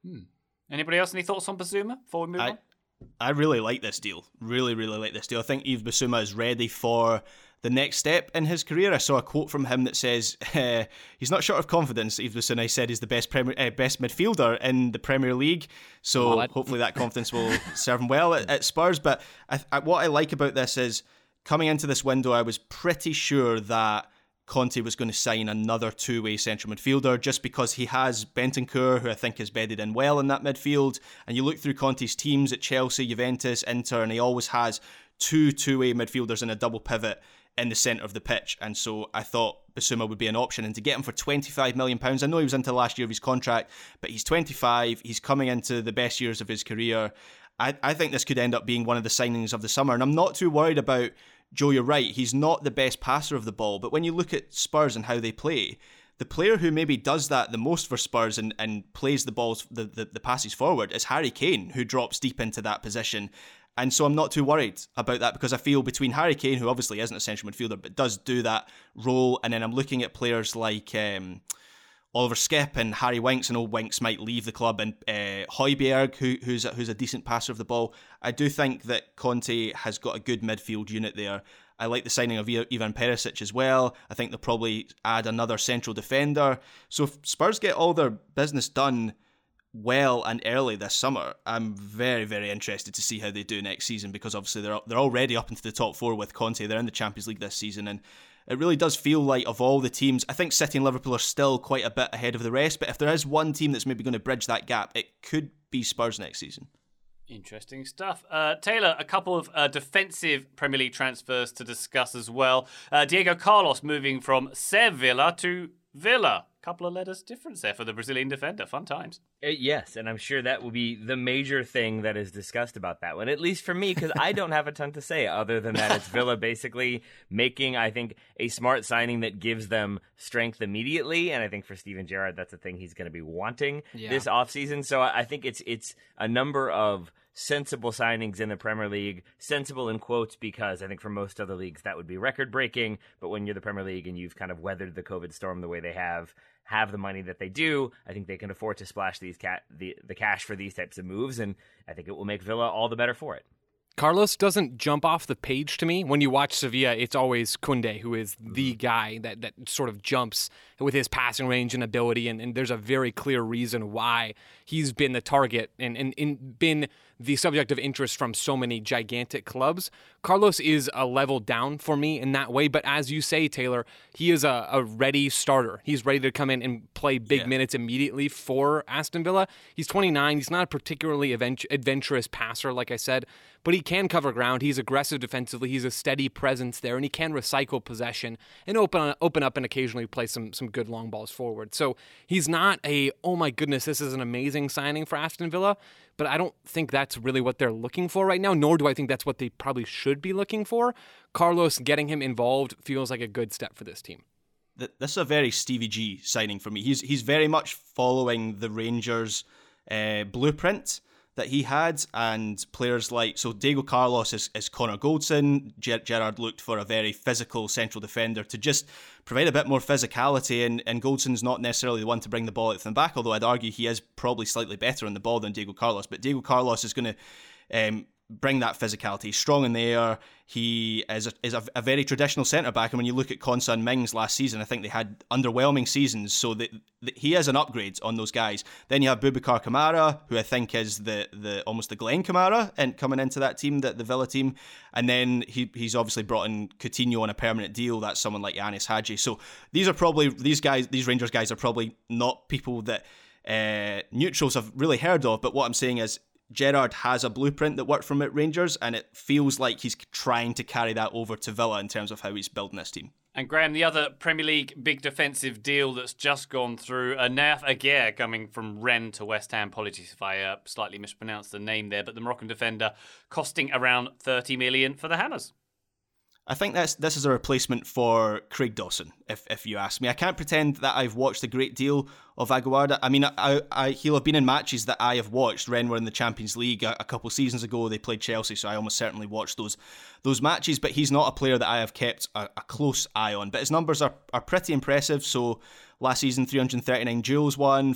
Anybody else any thoughts on Bissouma before we move on? I really like this deal. Really, really like this deal. I think Yves Bissouma is ready for the next step in his career. I saw a quote from him that says he's not short of confidence. Yves Bissouma said he's the best midfielder in the Premier League. So hopefully that confidence will serve him well at Spurs. But what I like about this is coming into this window, I was pretty sure that Conte was going to sign another two-way central midfielder just because he has Bentancur, who I think is bedded in well in that midfield. And you look through Conte's teams at Chelsea, Juventus, Inter, and he always has two-way midfielders and a double pivot in the centre of the pitch. And so I thought Bissouma would be an option. And to get him for £25 million, I know he was into the last year of his contract, but he's 25, he's coming into the best years of his career. I think this could end up being one of the signings of the summer. And I'm not too worried about Joe, you're right, he's not the best passer of the ball, but when you look at Spurs and how they play, the player who maybe does that the most for Spurs and plays the balls, the passes forward is Harry Kane, who drops deep into that position. And so I'm not too worried about that because I feel between Harry Kane, who obviously isn't a central midfielder, but does do that role, and then I'm looking at players like Oliver Skipp and Harry Winks. I know Winks might leave the club, and Højbjerg, who's a decent passer of the ball. I do think that Conte has got a good midfield unit there. I like the signing of Ivan Perisic as well. I think they'll probably add another central defender. So if Spurs get all their business done well and early this summer, I'm very, very interested to see how they do next season, because obviously they're already up into the top 4 with Conte. They're in the Champions League this season, and it really does feel like of all the teams, I think City and Liverpool are still quite a bit ahead of the rest, but if there is one team that's maybe going to bridge that gap, it could be Spurs next season. Interesting stuff. Taylor, a couple of defensive Premier League transfers to discuss as well. Diego Carlos moving from Sevilla to Villa. Couple of letters difference there for the Brazilian defender. Fun times. Yes, and I'm sure that will be the major thing that is discussed about that one, at least for me, because I don't have a ton to say other than that it's Villa basically making, I think, a smart signing that gives them strength immediately, and I think for Steven Gerrard, that's a thing he's going to be wanting this offseason. So I think it's a number of sensible signings in the Premier League, sensible in quotes, because I think for most other leagues that would be record-breaking, but when you're the Premier League and you've kind of weathered the COVID storm the way they have the money that they do, I think they can afford to splash the cash for these types of moves, and I think it will make Villa all the better for it. Carlos doesn't jump off the page to me. When you watch Sevilla, it's always Koundé who is the guy that sort of jumps with his passing range and ability, and there's a very clear reason why he's been the target and been the subject of interest from so many gigantic clubs. Carlos is a level down for me in that way, but as you say, Taylor, he is a ready starter. He's ready to come in and play big minutes immediately for Aston Villa. He's 29. He's not a particularly adventurous passer, like I said, but he can cover ground. He's aggressive defensively. He's a steady presence there, and he can recycle possession and open up and occasionally play some good long balls forward. So he's not oh my goodness, this is an amazing signing for Aston Villa, but I don't think that's really what they're looking for right now, nor do I think that's what they probably should be looking for. Carlos, getting him involved feels like a good step for this team. This is a very Stevie G signing for me. He's very much following the Rangers blueprint that he had, and players like, so Diego Carlos is Connor Goldson. Gerrard looked for a very physical central defender to just provide a bit more physicality, and Goldson's not necessarily the one to bring the ball out from the back, although I'd argue he is probably slightly better on the ball than Diego Carlos, but Diego Carlos is going to bring that physicality. He's strong in the air. He is a very traditional centre-back, and when you look at Konsa and Mings last season, I think they had underwhelming seasons, so he is an upgrade on those guys. Then you have Boubacar Kamara, who I think is the almost the Glenn Kamara and coming into that team, the Villa team, and then he's obviously brought in Coutinho on a permanent deal. That's someone like Yanis Hadji. So these Rangers guys are probably not people that neutrals have really heard of, but what I'm saying is Gerrard has a blueprint that worked from at Rangers, and it feels like he's trying to carry that over to Villa in terms of how he's building this team. And Graham, the other Premier League big defensive deal that's just gone through, Nayef Aguerd coming from Rennes to West Ham. Apologies if I slightly mispronounced the name there, but the Moroccan defender costing around 30 million for the Hammers. I think this is a replacement for Craig Dawson, if you ask me. I can't pretend that I've watched a great deal of Aguerd. I mean, he'll have been in matches that I have watched. Rennes were in the Champions League a couple seasons ago. They played Chelsea, so I almost certainly watched those matches. But he's not a player that I have kept a close eye on. But his numbers are pretty impressive. So last season, 339 duels won,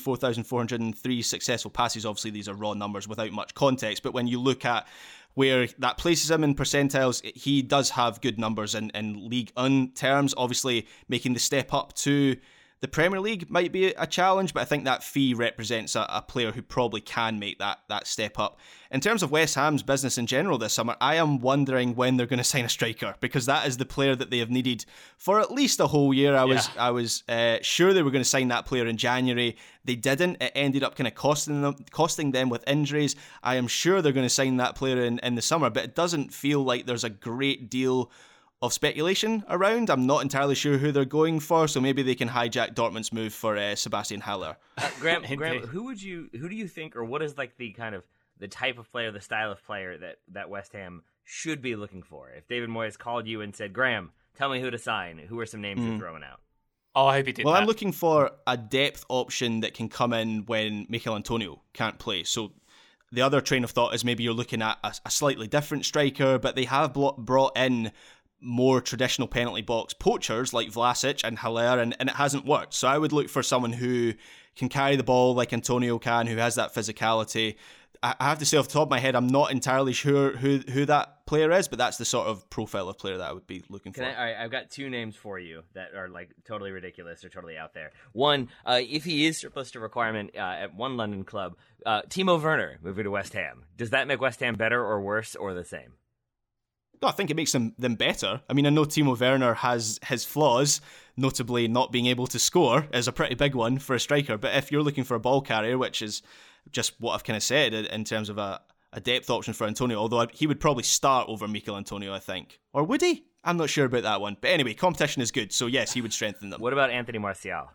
4,403 successful passes. Obviously, these are raw numbers without much context. But when you look at where that places him in percentiles, he does have good numbers in League One terms. Obviously, making the step up to the Premier League might be a challenge, but I think that fee represents a player who probably can make that step up. In terms of West Ham's business in general this summer, I am wondering when they're going to sign a striker, because that is the player that they have needed for at least a whole year. I was sure they were going to sign that player in January. They didn't. It ended up kind of costing them with injuries. I am sure they're going to sign that player in the summer, but it doesn't feel like there's a great deal of speculation around. I'm not entirely sure who they're going for, so maybe they can hijack Dortmund's move for Sebastian Haller. Graham, who do you think, or what is like the kind of the type of player, the style of player that West Ham should be looking for? If David Moyes called you and said, Graham, tell me who to sign, who are some names you're throwing out? Oh, I hope he did. Well, I'm looking for a depth option that can come in when Mikel Antonio can't play. So the other train of thought is maybe you're looking at a slightly different striker, but they have brought in more traditional penalty box poachers like Vlasic and Haller, and it hasn't worked. So I would look for someone who can carry the ball like Antonio can, who has that physicality. I have to say off the top of my head, I'm not entirely sure who that player is, but that's the sort of profile of player that I would be looking for. All right, I've got two names for you that are like totally ridiculous or totally out there. One, if he is surplus to requirement at one London club, Timo Werner moving to West Ham. Does that make West Ham better or worse or the same? No, I think it makes them better. I mean, I know Timo Werner has his flaws, notably not being able to score is a pretty big one for a striker. But if you're looking for a ball carrier, which is just what I've kind of said in terms of a depth option for Antonio, although he would probably start over Mikel Antonio, I think. Or would he? I'm not sure about that one. But anyway, competition is good, so yes, he would strengthen them. What about Anthony Martial?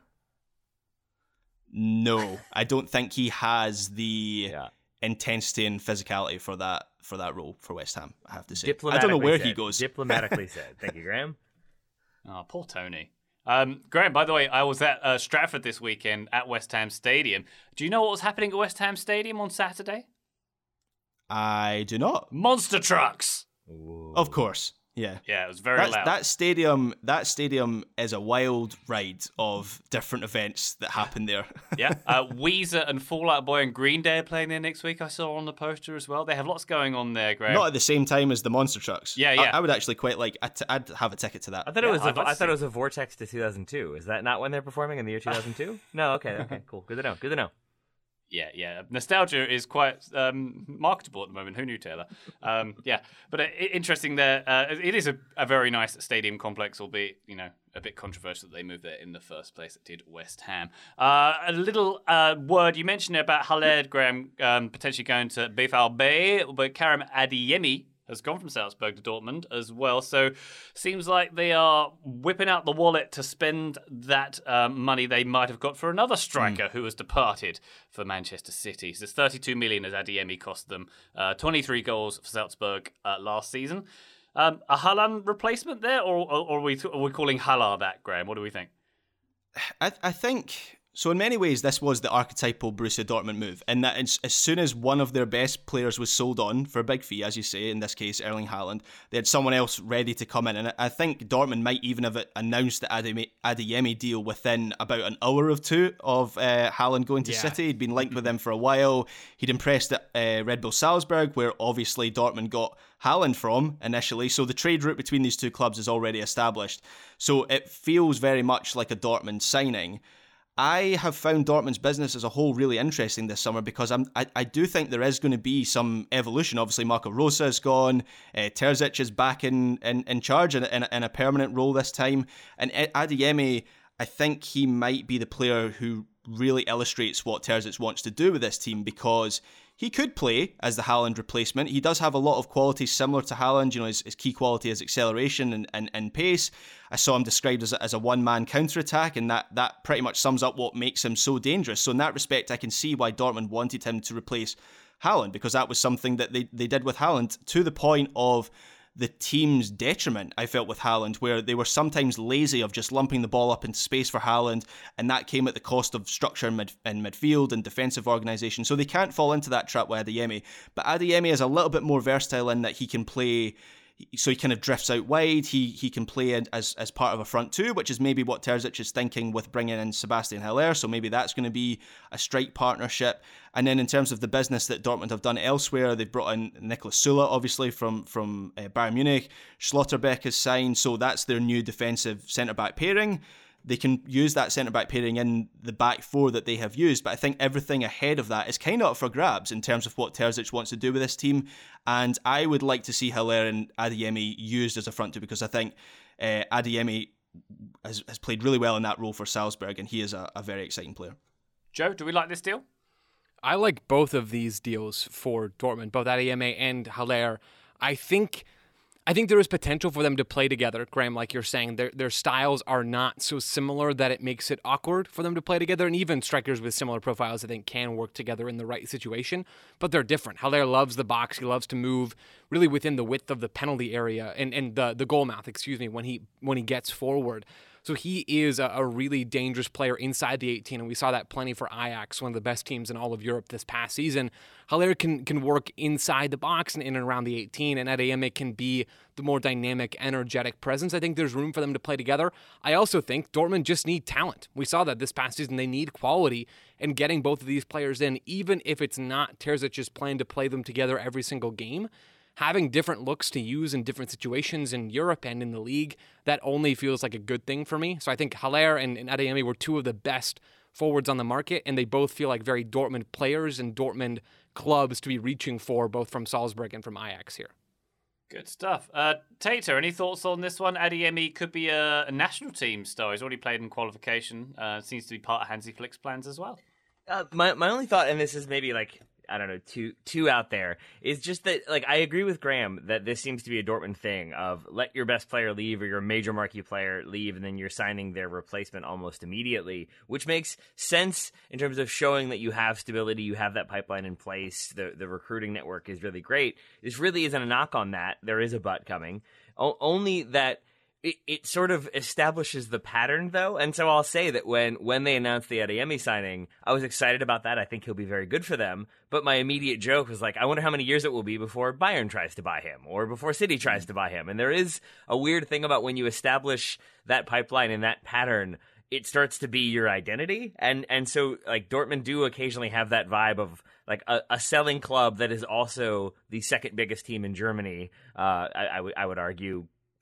No, I don't think he has the intensity and physicality for that role for West Ham, I have to say. I don't know where he goes. Diplomatically said. Thank you, Graham. Oh, poor Tony. Graham, by the way, I was at Stratford this weekend at West Ham Stadium. Do you know what was happening at West Ham Stadium on Saturday? I do not. Monster trucks! Ooh. Of course. Yeah. Yeah, it was very loud. That stadium is a wild ride of different events that happen there. Yeah. Weezer and Fall Out Boy and Green Day are playing there next week, I saw on the poster as well. They have lots going on there, Graham. Not at the same time as the Monster Trucks. Yeah. I would actually quite like, I'd have a ticket to that. I thought it was a Vortex to 2002. Is that not when they're performing in the year 2002? No, okay, cool. Good to know. Yeah. Nostalgia is quite marketable at the moment. Who knew, Taylor? But interesting there. It is a very nice stadium complex, albeit, a bit controversial that they moved there in the first place. It did West Ham. A little word you mentioned about Haller, Graham, potentially going to BVB, but Karim Adeyemi has gone from Salzburg to Dortmund as well. So seems like they are whipping out the wallet to spend that money they might have got for another striker who has departed for Manchester City. So it's 32 million as Adeyemi cost them. 23 goals for Salzburg last season. A Haaland replacement there, or are we calling Haller that, Graham? What do we think? I think... So in many ways, this was the archetypal Borussia Dortmund move, in that as soon as one of their best players was sold on for a big fee, as you say, in this case Erling Haaland, they had someone else ready to come in. And I think Dortmund might even have announced the Adeyemi deal within about an hour or two of Haaland going to City. He'd been linked with them for a while. He'd impressed at Red Bull Salzburg, where obviously Dortmund got Haaland from initially. So the trade route between these two clubs is already established. So it feels very much like a Dortmund signing. I have found Dortmund's business as a whole really interesting this summer because I do think there is going to be some evolution. Obviously, Marco Rose is gone. Terzic is back in charge in a permanent role this time. And Adeyemi, I think he might be the player who really illustrates what Terzic wants to do with this team, because he could play as the Haaland replacement. He does have a lot of qualities similar to Haaland. His key quality is acceleration and pace. I saw him described as a one-man counter-attack, and that pretty much sums up what makes him so dangerous. So in that respect, I can see why Dortmund wanted him to replace Haaland, because that was something that they did with Haaland, to the point of the team's detriment, I felt, with Haaland, where they were sometimes lazy of just lumping the ball up into space for Haaland, and that came at the cost of structure in midfield and defensive organisation. So they can't fall into that trap with Adeyemi. But Adeyemi is a little bit more versatile in that he can play... So he kind of drifts out wide. He can play as part of a front two, which is maybe what Terzic is thinking with bringing in Sebastian Haller. So maybe that's going to be a strike partnership. And then in terms of the business that Dortmund have done elsewhere, they've brought in Niklas Süle, obviously, from Bayern Munich. Schlotterbeck has signed, so that's their new defensive centre-back pairing. They can use that centre-back pairing in the back four that they have used, but I think everything ahead of that is kind of up for grabs in terms of what Terzic wants to do with this team, and I would like to see Haller and Adeyemi used as a front two, because I think Adeyemi has played really well in that role for Salzburg, and he is a very exciting player. Joe, do we like this deal? I like both of these deals for Dortmund, both Adeyemi and Haller. I think there is potential for them to play together, Graham, like you're saying. Their styles are not so similar that it makes it awkward for them to play together. And even strikers with similar profiles, I think, can work together in the right situation. But they're different. Haller loves the box. He loves to move really within the width of the penalty area and the goal mouth, when he gets forward. So he is a really dangerous player inside the 18, and we saw that plenty for Ajax, one of the best teams in all of Europe this past season. Haller can work inside the box and in and around the 18, and Adeyemi can be the more dynamic, energetic presence. I think there's room for them to play together. I also think Dortmund just need talent. We saw that this past season. They need quality, and getting both of these players in, even if it's not Terzic's plan to play them together every single game, having different looks to use in different situations in Europe and in the league, that only feels like a good thing for me. So I think Haller and Adeyemi were two of the best forwards on the market, and they both feel like very Dortmund players and Dortmund clubs to be reaching for, both from Salzburg and from Ajax here. Good stuff. Tater, any thoughts on this one? Adeyemi could be a national team star. He's already played in qualification. Seems to be part of Hansi Flick's plans as well. My only thought, and this is maybe too out there, is just that, I agree with Graham that this seems to be a Dortmund thing of let your best player leave or your major marquee player leave, and then you're signing their replacement almost immediately, which makes sense in terms of showing that you have stability, you have that pipeline in place, the recruiting network is really great. This really isn't a knock on that. There is a but coming. Only that it sort of establishes the pattern, though. And so I'll say that when they announced the Adeyemi signing, I was excited about that. I think he'll be very good for them. But my immediate joke was I wonder how many years it will be before Bayern tries to buy him or before City tries to buy him. And there is a weird thing about when you establish that pipeline and that pattern, it starts to be your identity. And so Dortmund do occasionally have that vibe of a selling club that is also the second biggest team in Germany. I would argue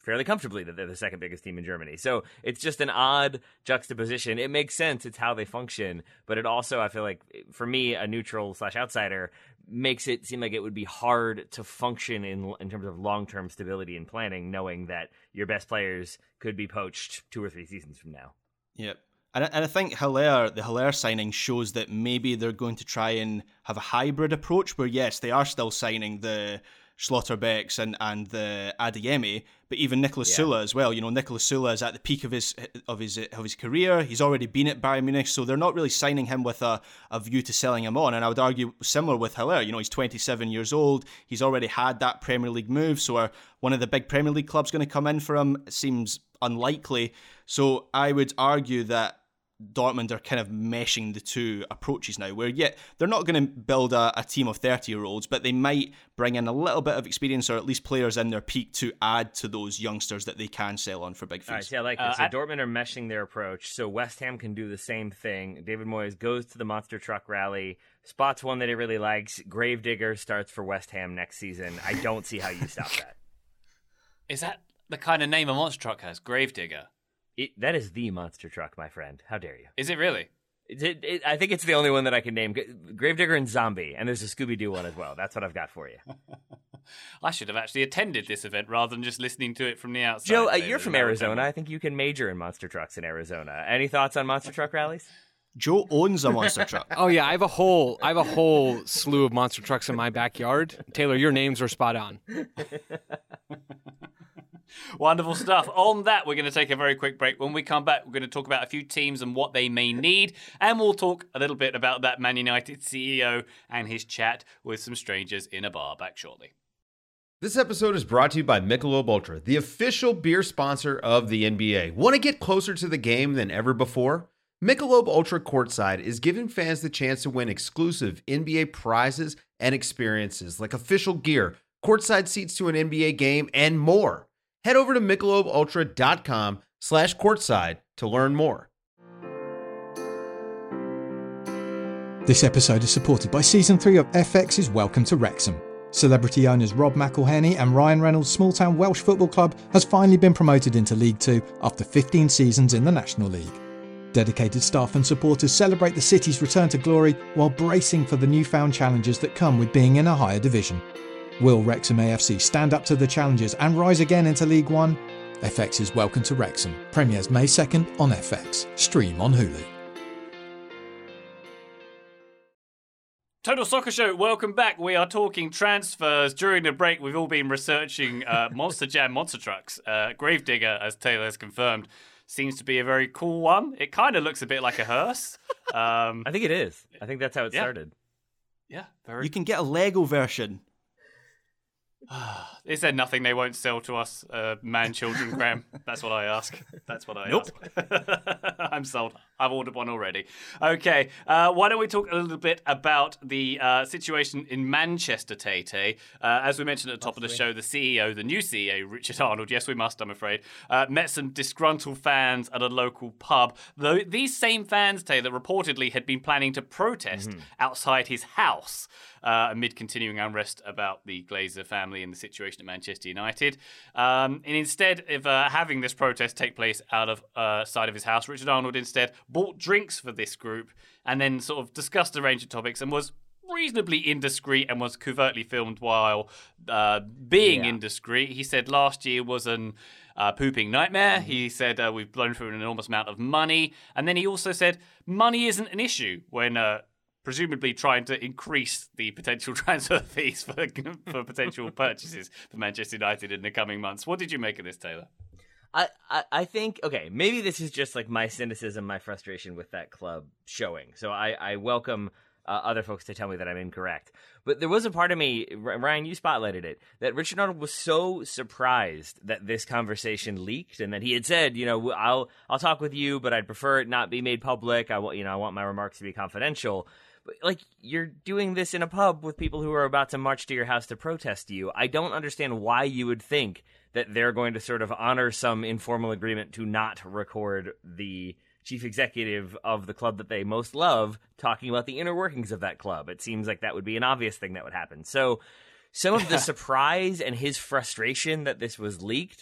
fairly comfortably that they're the second biggest team in Germany. So it's just an odd juxtaposition. It makes sense. It's how they function. But it also, I feel like, for me, a neutral/outsider, makes it seem like it would be hard to function in terms of long-term stability and planning, knowing that your best players could be poached 2 or 3 seasons from now. Yep. And I think the Haller signing shows that maybe they're going to try and have a hybrid approach where, yes, they are still signing the Schlotterbecks and the Adeyemi, but even Niklas Süle as well. You know, Niklas Süle is at the peak of his career. He's already been at Bayern Munich, so they're not really signing him with a view to selling him on. And I would argue similar with Haller. You know, he's 27 years old. He's already had that Premier League move. So are one of the big Premier League clubs going to come in for him? It seems unlikely. So I would argue that Dortmund are kind of meshing the two approaches now, where they're not going to build a team of 30-year-olds, but they might bring in a little bit of experience or at least players in their peak to add to those youngsters that they can sell on for big fees. All right, see, I like this. So Dortmund are meshing their approach, so West Ham can do the same thing. David Moyes goes to the Monster Truck Rally, spots one that he really likes. Gravedigger starts for West Ham next season. I don't see how you stop that. Is that the kind of name a monster truck has? Gravedigger? That is the monster truck, my friend. How dare you? Is it really? I think it's the only one that I can name. Gravedigger and Zombie, and there's a Scooby-Doo one as well. That's what I've got for you. I should have actually attended this event rather than just listening to it from the outside. Joe, you're from Arizona. I think you can major in monster trucks in Arizona. Any thoughts on monster truck rallies? Joe owns a monster truck. Oh yeah, I have a whole slew of monster trucks in my backyard. Taylor, your names are spot on. Wonderful stuff. On that, we're going to take a very quick break. When we come back, we're going to talk about a few teams and what they may need, and we'll talk a little bit about that Man United CEO and his chat with some strangers in a bar. Back shortly. This episode is brought to you by Michelob Ultra, the official beer sponsor of the NBA. Want to get closer to the game than ever before? Michelob Ultra Courtside is giving fans the chance to win exclusive NBA prizes and experiences like official gear, courtside seats to an NBA game, and more. Head over to MichelobUltra.com/courtside to learn more. This episode is supported by Season 3 of FX's Welcome to Wrexham. Celebrity owners Rob McElhenney and Ryan Reynolds' small-town Welsh football club has finally been promoted into League 2 after 15 seasons in the National League. Dedicated staff and supporters celebrate the city's return to glory while bracing for the newfound challenges that come with being in a higher division. Will Wrexham AFC stand up to the challenges and rise again into League 1? FX's Welcome to Wrexham premieres May 2nd on FX. Stream on Hulu. Total Soccer Show, welcome back. We are talking transfers. During the break, we've all been researching Monster Jam monster trucks. Gravedigger, as Taylor has confirmed, seems to be a very cool one. It kind of looks a bit like a hearse. I think it is. I think that's how it started. Yeah, You can get a Lego version. Is there nothing they won't sell to us, children, Graham? That's what I ask. That's what I ask. I'm sold. I've ordered one already. Okay, why don't we talk a little bit about the situation in Manchester, Tay? As we mentioned at the top of the show, the new CEO, Richard Arnold, yes, we must, I'm afraid, met some disgruntled fans at a local pub. Though these same fans, Taylor, reportedly had been planning to protest outside his house amid continuing unrest about the Glazer family and the situation at Manchester United. And instead of having this protest take place out of side of his house, Richard Arnold instead bought drinks for this group and then sort of discussed a range of topics and was reasonably indiscreet and was covertly filmed while being indiscreet. He said last year was an pooping nightmare. He said we've blown through an enormous amount of money. And then he also said money isn't an issue when presumably trying to increase the potential transfer fees for potential purchases for Manchester United in the coming months. What did you make of this, Taylor? I think, okay, maybe this is just like my cynicism, my frustration with that club showing. So I welcome other folks to tell me that I'm incorrect. But there was a part of me, Ryan, you spotlighted it, that Richard Arnold was so surprised that this conversation leaked and that he had said, I'll talk with you, but I'd prefer it not be made public. I want my remarks to be confidential. Like, you're doing this in a pub with people who are about to march to your house to protest you. I don't understand why you would think that they're going to sort of honor some informal agreement to not record the chief executive of the club that they most love talking about the inner workings of that club. It seems like that would be an obvious thing that would happen. So some of the surprise and his frustration that this was leaked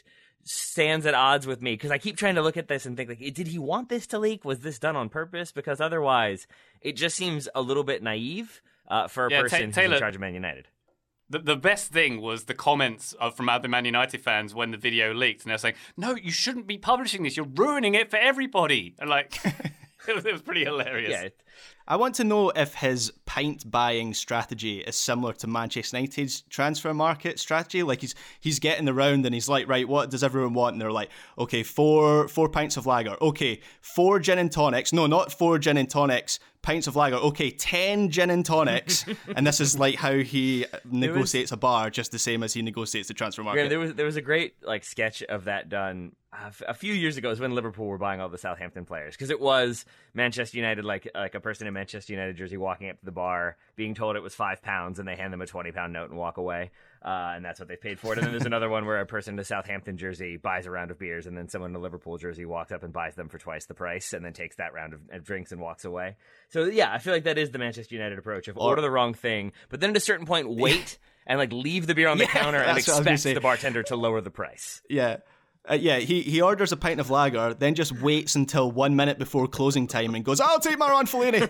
stands at odds with me because I keep trying to look at this and think, like, did he want this to leak? Was this done on purpose? Because otherwise, it just seems a little bit naive for a person who's in charge of Man United. The best thing was the comments from other Man United fans when the video leaked, and they're saying, "No, you shouldn't be publishing this. You're ruining it for everybody." And like, it was pretty hilarious. Yeah. I want to know if his pint buying strategy is similar to Manchester United's transfer market strategy. Like he's getting around and he's like, right, what does everyone want? And they're like, okay, four pints of lager. Okay, 4 gin and tonics. No, not 4 gin and tonics. Pints of lager. Okay, 10 gin and tonics. And this is like how he negotiates a bar, just the same as he negotiates the transfer market. Yeah, there was a great like sketch of that done a few years ago. It was when Liverpool were buying all the Southampton players, because it was Manchester United, like a person in Manchester United jersey walking up to the bar, being told it was £5, and they hand them a £20 note and walk away, and that's what they paid for it. And then there's another one where a person in a Southampton jersey buys a round of beers, and then someone in a Liverpool jersey walks up and buys them for twice the price, and then takes that round of drinks and walks away. So yeah, I feel like that is the Manchester United approach of order the wrong thing, but then at a certain point wait and like leave the beer on the counter and expect the bartender to lower the price. Yeah. He orders a pint of lager, then just waits until 1 minute before closing time and goes, "I'll take my Ron Fellaini."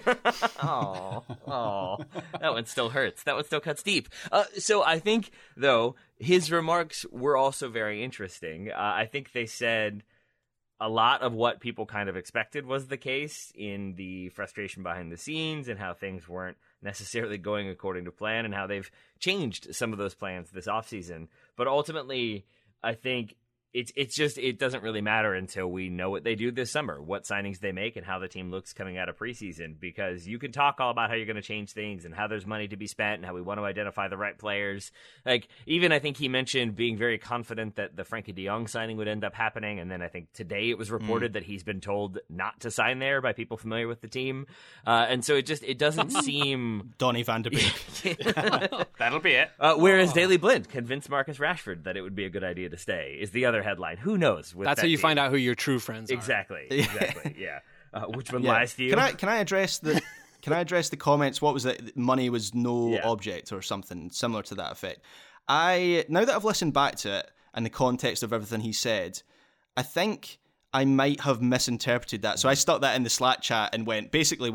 Oh, that one still hurts. That one still cuts deep. So I think, though, his remarks were also very interesting. I think they said a lot of what people kind of expected was the case in the frustration behind the scenes and how things weren't necessarily going according to plan and how they've changed some of those plans this offseason. But ultimately, I think it doesn't really matter until we know what they do this summer, what signings they make, and how the team looks coming out of preseason. Because you can talk all about how you're going to change things and how there's money to be spent and how we want to identify the right players. Like, even I think he mentioned being very confident that the Frankie de Jong signing would end up happening. And then I think today it was reported that he's been told not to sign there by people familiar with the team. And so it doesn't seem... Donny van de Beek. That'll be it. Whereas Daily Blind convinced Marcus Rashford that it would be a good idea to stay is the other headline. Who knows? That's how you find out who your true friends are. Exactly. Yeah. Which one lies to you? Can I address the comments? What was it? Money was no object or something similar to that effect. Now that I've listened back to it and the context of everything he said, I think I might have misinterpreted that. So I stuck that in the Slack chat and went,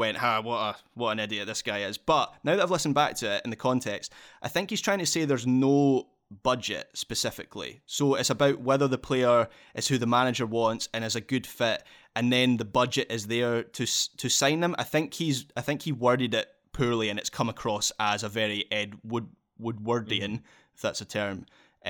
what an idiot this guy is. But now that I've listened back to it in the context, I think he's trying to say there's no budget specifically. So it's about whether the player is who the manager wants and is a good fit, and then the budget is there to sign them. I think he worded it poorly, and it's come across as a very Ed Woodwardian, if that's a term,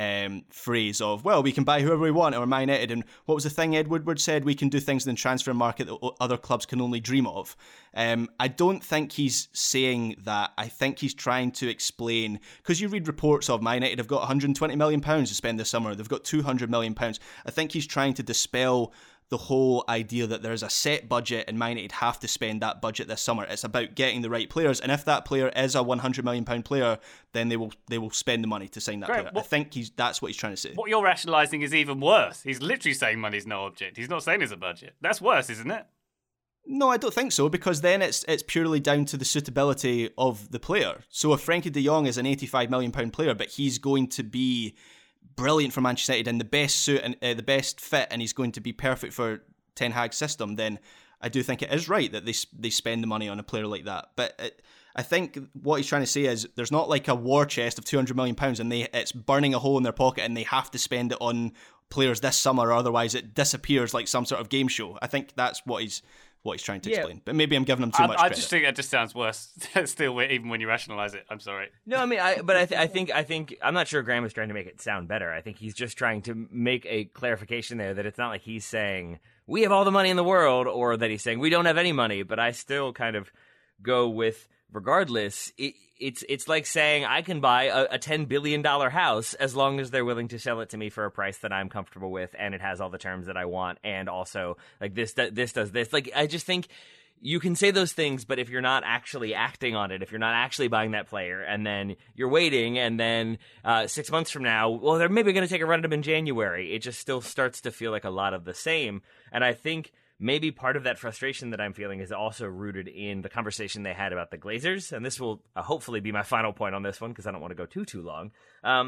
phrase of, well, we can buy whoever we want, or Man United. And what was the thing Ed Woodward said? We can do things in the transfer market that other clubs can only dream of. I don't think he's saying that. I think he's trying to explain, because you read reports of Man United have got £120 million to spend this summer. They've got £200 million. I think he's trying to dispel the whole idea that there's a set budget and Man United have to spend that budget this summer. It's about getting the right players, and if that player is a £100 million player, then they will spend the money to sign that player. I think that's what he's trying to say. What you're rationalising is even worse. He's literally saying money's no object. He's not saying it's a budget. That's worse, isn't it? No, I don't think so, because then it's purely down to the suitability of the player. So if Frankie de Jong is an £85 million player, but he's going to be brilliant for Manchester United and the best suit and the best fit, and he's going to be perfect for Ten Hag's system, then I do think it is right that they spend the money on a player like that. But I think what he's trying to say is there's not like a war chest of £200 million and it's burning a hole in their pocket and they have to spend it on players this summer, or otherwise it disappears like some sort of game show. I think that's what he's trying to explain. But maybe I'm giving him too much credit. I just think it just sounds worse still, even when you rationalise it. I'm sorry. No, I mean, I think I'm not sure Graham is trying to make it sound better. I think he's just trying to make a clarification there that it's not like he's saying we have all the money in the world, or that he's saying we don't have any money. But I still kind of go with, regardless, it's like saying I can buy a $10 billion house as long as they're willing to sell it to me for a price that I'm comfortable with, and it has all the terms that I want, and also like this does this. Like, I just think you can say those things, but if you're not actually acting on it, if you're not actually buying that player, and then you're waiting, and then 6 months from now, well, they're maybe going to take a run at him in January, it just still starts to feel like a lot of the same. And I think maybe part of that frustration that I'm feeling is also rooted in the conversation they had about the Glazers. And this will hopefully be my final point on this one, because I don't want to go too long.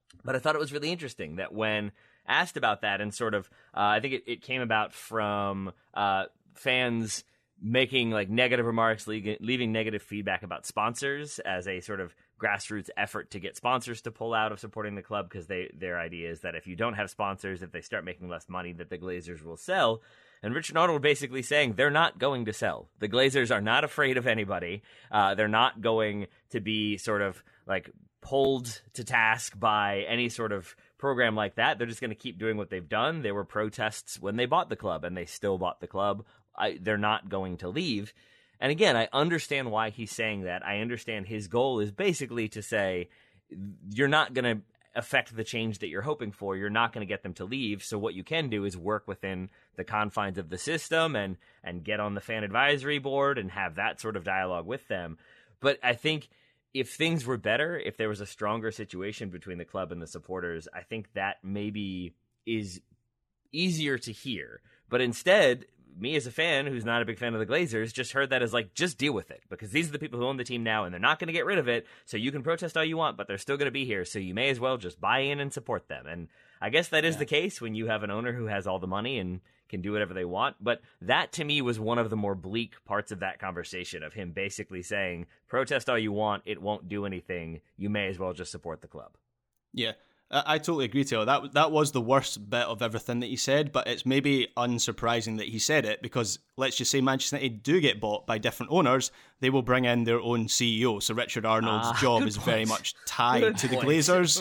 But I thought it was really interesting that when asked about that, and sort of, I think it came about from fans making like negative remarks, leaving negative feedback about sponsors as a sort of grassroots effort to get sponsors to pull out of supporting the club, because their idea is that if you don't have sponsors, if they start making less money, that the Glazers will sell. And Richard Arnold basically saying they're not going to sell. The Glazers are not afraid of anybody. They're not going to be sort of like pulled to task by any sort of program like that. They're just going to keep doing what they've done. There were protests when they bought the club, and they still bought the club. They're not going to leave. And again, I understand why he's saying that. I understand his goal is basically to say, you're not going to affect the change that you're hoping for. You're not going to get them to leave. So what you can do is work within the confines of the system and get on the fan advisory board and have that sort of dialogue with them. But I think if things were better, if there was a stronger situation between the club and the supporters, I think that maybe is easier to hear. But instead, me as a fan who's not a big fan of the Glazers just heard that as like, just deal with it, because these are the people who own the team now and they're not going to get rid of it. So you can protest all you want, but they're still going to be here. So you may as well just buy in and support them. And I guess that is the case when you have an owner who has all the money and can do whatever they want. But that to me was one of the more bleak parts of that conversation, of him basically saying, protest all you want, it won't do anything. You may as well just support the club. Yeah. I totally agree, Taylor. That was the worst bit of everything that he said, but it's maybe unsurprising that he said it, because let's just say Manchester United do get bought by different owners, they will bring in their own CEO. So Richard Arnold's job is very much tied to the Glazers.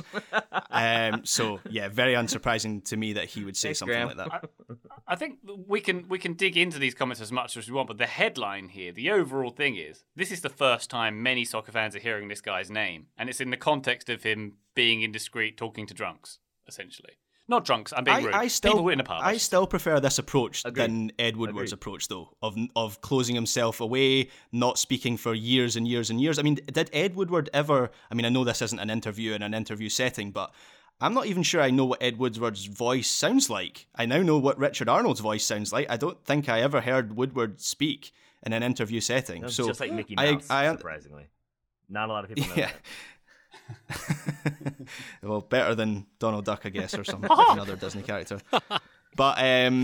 So yeah, very unsurprising to me that he would say something like that. I think we can dig into these comments as much as we want, but the headline here, the overall thing is, this is the first time many soccer fans are hearing this guy's name, and it's in the context of him being indiscreet, talking to drunks, essentially. Not drunks, I'm being rude. People in a pub. I still prefer this approach than Ed Woodward's approach, though, of closing himself away, not speaking for years and years and years. I mean, did Ed Woodward ever... I mean, I know this isn't an interview in an interview setting, but I'm not even sure I know what Ed Woodward's voice sounds like. I now know what Richard Arnold's voice sounds like. I don't think I ever heard Woodward speak in an interview setting. No, so just like Mickey Mouse, surprisingly. Not a lot of people know that. Well, better than Donald Duck, I guess, or some another Disney character. But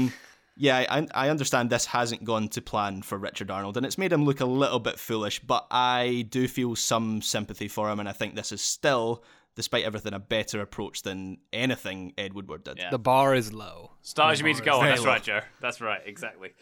yeah, I understand this hasn't gone to plan for Richard Arnold, and it's made him look a little bit foolish, but I do feel some sympathy for him, and I think this is still, despite everything, a better approach than anything Ed Woodward did. Yeah. The bar is low. Stars you mean to go on. That's right, Joe. That's right, exactly.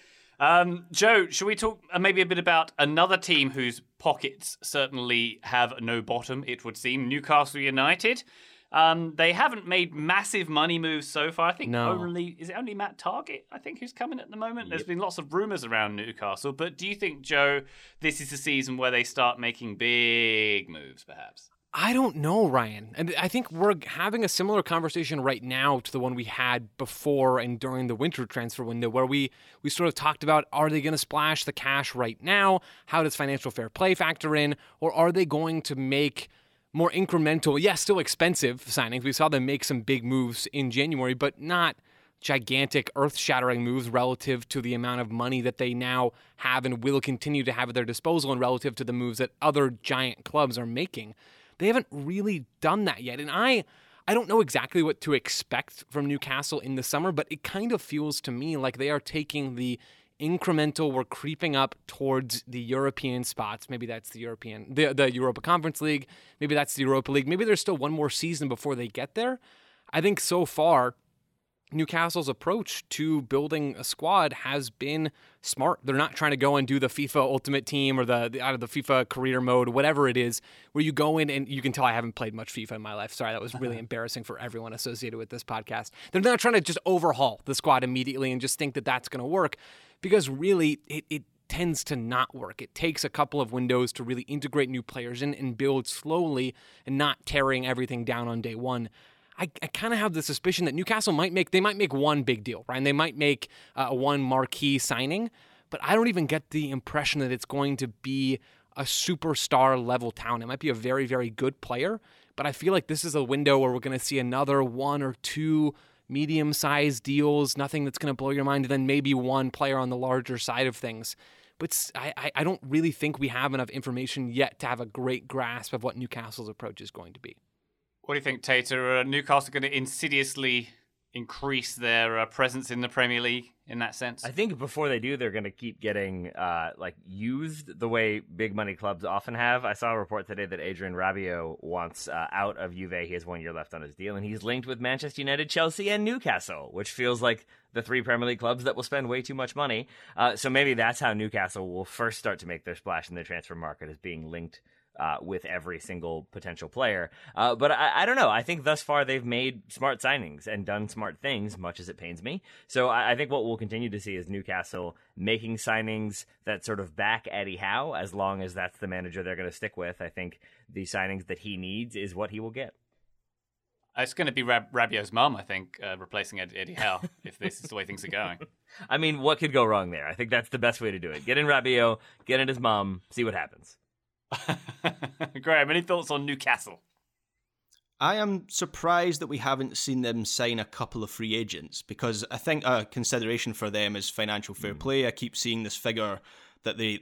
Joe, should we talk maybe a bit about another team whose pockets certainly have no bottom, it would seem, Newcastle United? They haven't made massive money moves so far. I think is it only Matt Targett, I think, who's coming at the moment? There's been lots of rumours around Newcastle, but do you think, Joe, this is the season where they start making big moves, perhaps? I don't know, Ryan. And I think we're having a similar conversation right now to the one we had before and during the winter transfer window, where we sort of talked about, are they going to splash the cash right now? How does financial fair play factor in? Or are they going to make more incremental, still expensive signings? We saw them make some big moves in January, but not gigantic, earth-shattering moves relative to the amount of money that they now have and will continue to have at their disposal, and relative to the moves that other giant clubs are making. They haven't really done that yet. And I don't know exactly what to expect from Newcastle in the summer, but it kind of feels to me like they are taking the incremental, we're creeping up towards the European spots. Maybe that's the Europa Conference League. Maybe that's the Europa League. Maybe there's still one more season before they get there. I think so far, Newcastle's approach to building a squad has been smart. They're not trying to go and do the FIFA Ultimate Team or the out of the FIFA career mode, whatever it is, where you go in and you can tell I haven't played much FIFA in my life. Sorry, that was really embarrassing for everyone associated with this podcast. They're not trying to just overhaul the squad immediately and just think that that's going to work, because really it tends to not work. It takes a couple of windows to really integrate new players in and build slowly and not tearing everything down on day one. I kind of have the suspicion that Newcastle might make one big deal, right? And they might make one marquee signing, but I don't even get the impression that it's going to be a superstar level talent. It might be a very, very good player, but I feel like this is a window where we're going to see another one or two medium-sized deals, nothing that's going to blow your mind, and then maybe one player on the larger side of things. But I don't really think we have enough information yet to have a great grasp of what Newcastle's approach is going to be. What do you think, Tater? Are Newcastle going to insidiously increase their presence in the Premier League in that sense? I think before they do, they're going to keep getting used the way big money clubs often have. I saw a report today that Adrien Rabiot wants out of Juve. He has 1 year left on his deal, and he's linked with Manchester United, Chelsea, and Newcastle, which feels like the 3 Premier League clubs that will spend way too much money. So maybe that's how Newcastle will first start to make their splash in the transfer market, is being linked with every single potential player. But I don't know. I think thus far they've made smart signings and done smart things, much as it pains me. So I think what we'll continue to see is Newcastle making signings that sort of back Eddie Howe, as long as that's the manager they're going to stick with. I think the signings that he needs is what he will get. It's going to be Rabiot's mum, I think, replacing Eddie Howe, if this is the way things are going. I mean, what could go wrong there? I think that's the best way to do it. Get in Rabiot, get in his mum, see what happens. Graham, any thoughts on Newcastle? I am surprised that we haven't seen them sign a couple of free agents, because I think a consideration for them is financial fair play. I keep seeing this figure that the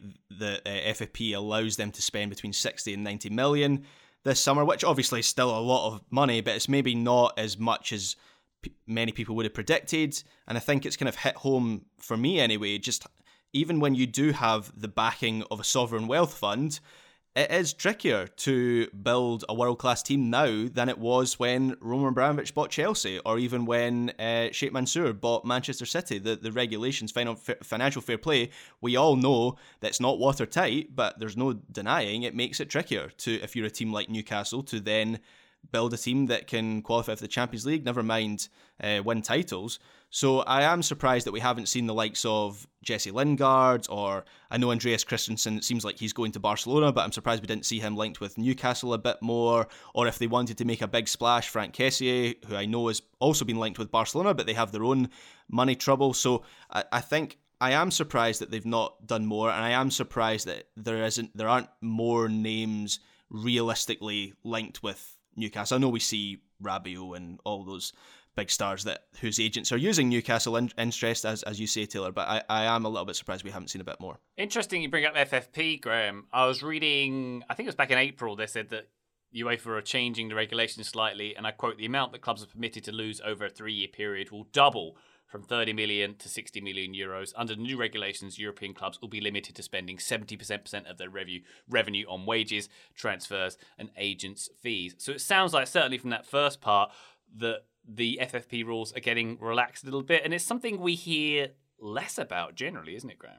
FFP allows them to spend between 60 and 90 million this summer, which obviously is still a lot of money, but it's maybe not as much as many people would have predicted. And I think it's kind of hit home for me anyway. Just even when you do have the backing of a sovereign wealth fund, it is trickier to build a world-class team now than it was when Roman Abramovich bought Chelsea, or even when Sheikh Mansour bought Manchester City. The regulations, financial fair play, we all know that's not watertight, but there's no denying it makes it trickier to, if you're a team like Newcastle, to then build a team that can qualify for the Champions League, never mind win titles. So I am surprised that we haven't seen the likes of Jesse Lingard, or I know Andreas Christensen, it seems like he's going to Barcelona, but I'm surprised we didn't see him linked with Newcastle a bit more. Or if they wanted to make a big splash, Frank Kessié, who I know has also been linked with Barcelona, but they have their own money trouble. So I think I am surprised that they've not done more, and I am surprised that there aren't more names realistically linked with Newcastle. I know we see Rabiot and all those big stars whose agents are using Newcastle interest, as you say, Taylor, but I am a little bit surprised we haven't seen a bit more. Interesting you bring up FFP, Graham. I was reading, I think it was back in April, they said that UEFA are changing the regulations slightly, and I quote, the amount that clubs are permitted to lose over a 3-year period will double from 30 million to 60 million euros. Under the new regulations, European clubs will be limited to spending 70% of their revenue on wages, transfers, and agents' fees. So it sounds like, certainly from that first part, that the FFP rules are getting relaxed a little bit, and it's something we hear less about generally, isn't it, Graham?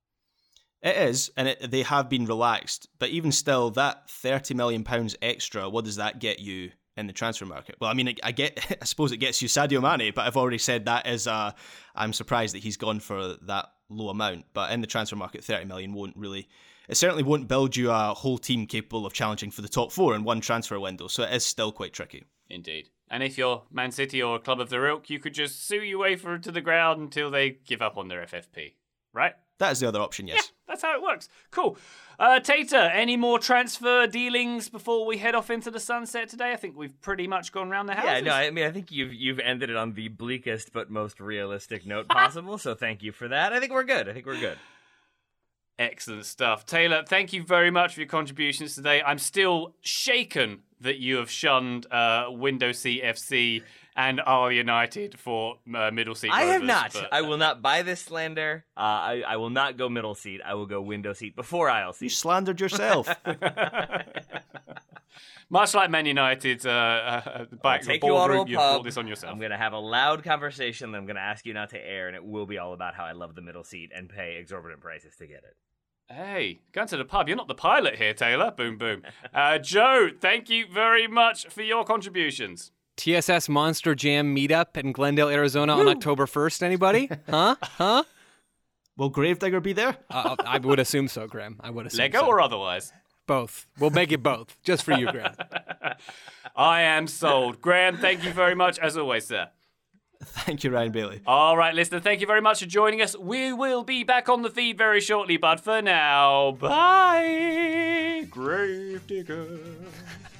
It is, and they have been relaxed, but even still, that £30 million extra, what does that get you in the transfer market? Well, I mean, I suppose it gets you Sadio Mane, but I've already said that is, I'm surprised that he's gone for that low amount, but in the transfer market, 30 million it certainly won't build you a whole team capable of challenging for the top 4 in one transfer window, so it is still quite tricky. Indeed. And if you're Man City or a club of their ilk, you could just sue UEFA to the ground until they give up on their FFP, right? That is the other option, yes. Yeah, that's how it works. Cool. Tater, any more transfer dealings before we head off into the sunset today? I think we've pretty much gone round the houses. Yeah, no, I mean, I think you've ended it on the bleakest but most realistic note possible, so thank you for that. I think we're good. Excellent stuff. Taylor, thank you very much for your contributions today. I'm still shaken that you have shunned Window Seat FC and R United for middle seat. I rovers, have not. But, I will not buy this slander. I will not go middle seat. I will go window seat before aisle seat. You slandered yourself. Much like Man United, back take the you all to a boardroom, you've pub. brought this on yourself. I'm going to have a loud conversation that I'm going to ask you not to air, and it will be all about how I love the middle seat and pay exorbitant prices to get it. Hey, going to the pub. You're not the pilot here, Taylor. Boom, boom. Joe, thank you very much for your contributions. TSS Monster Jam meetup in Glendale, Arizona on October 1st. Anybody? Huh? Will Gravedigger be there? I would assume so, Graham. I would assume Lego so. or otherwise? Both. We'll make it both, just for you, Graham. I am sold. Graham, thank you very much, as always, sir. Thank you, Ryan Bailey. All right, listener, thank you very much for joining us. We will be back on the feed very shortly, but for now, bye, Gravedigger.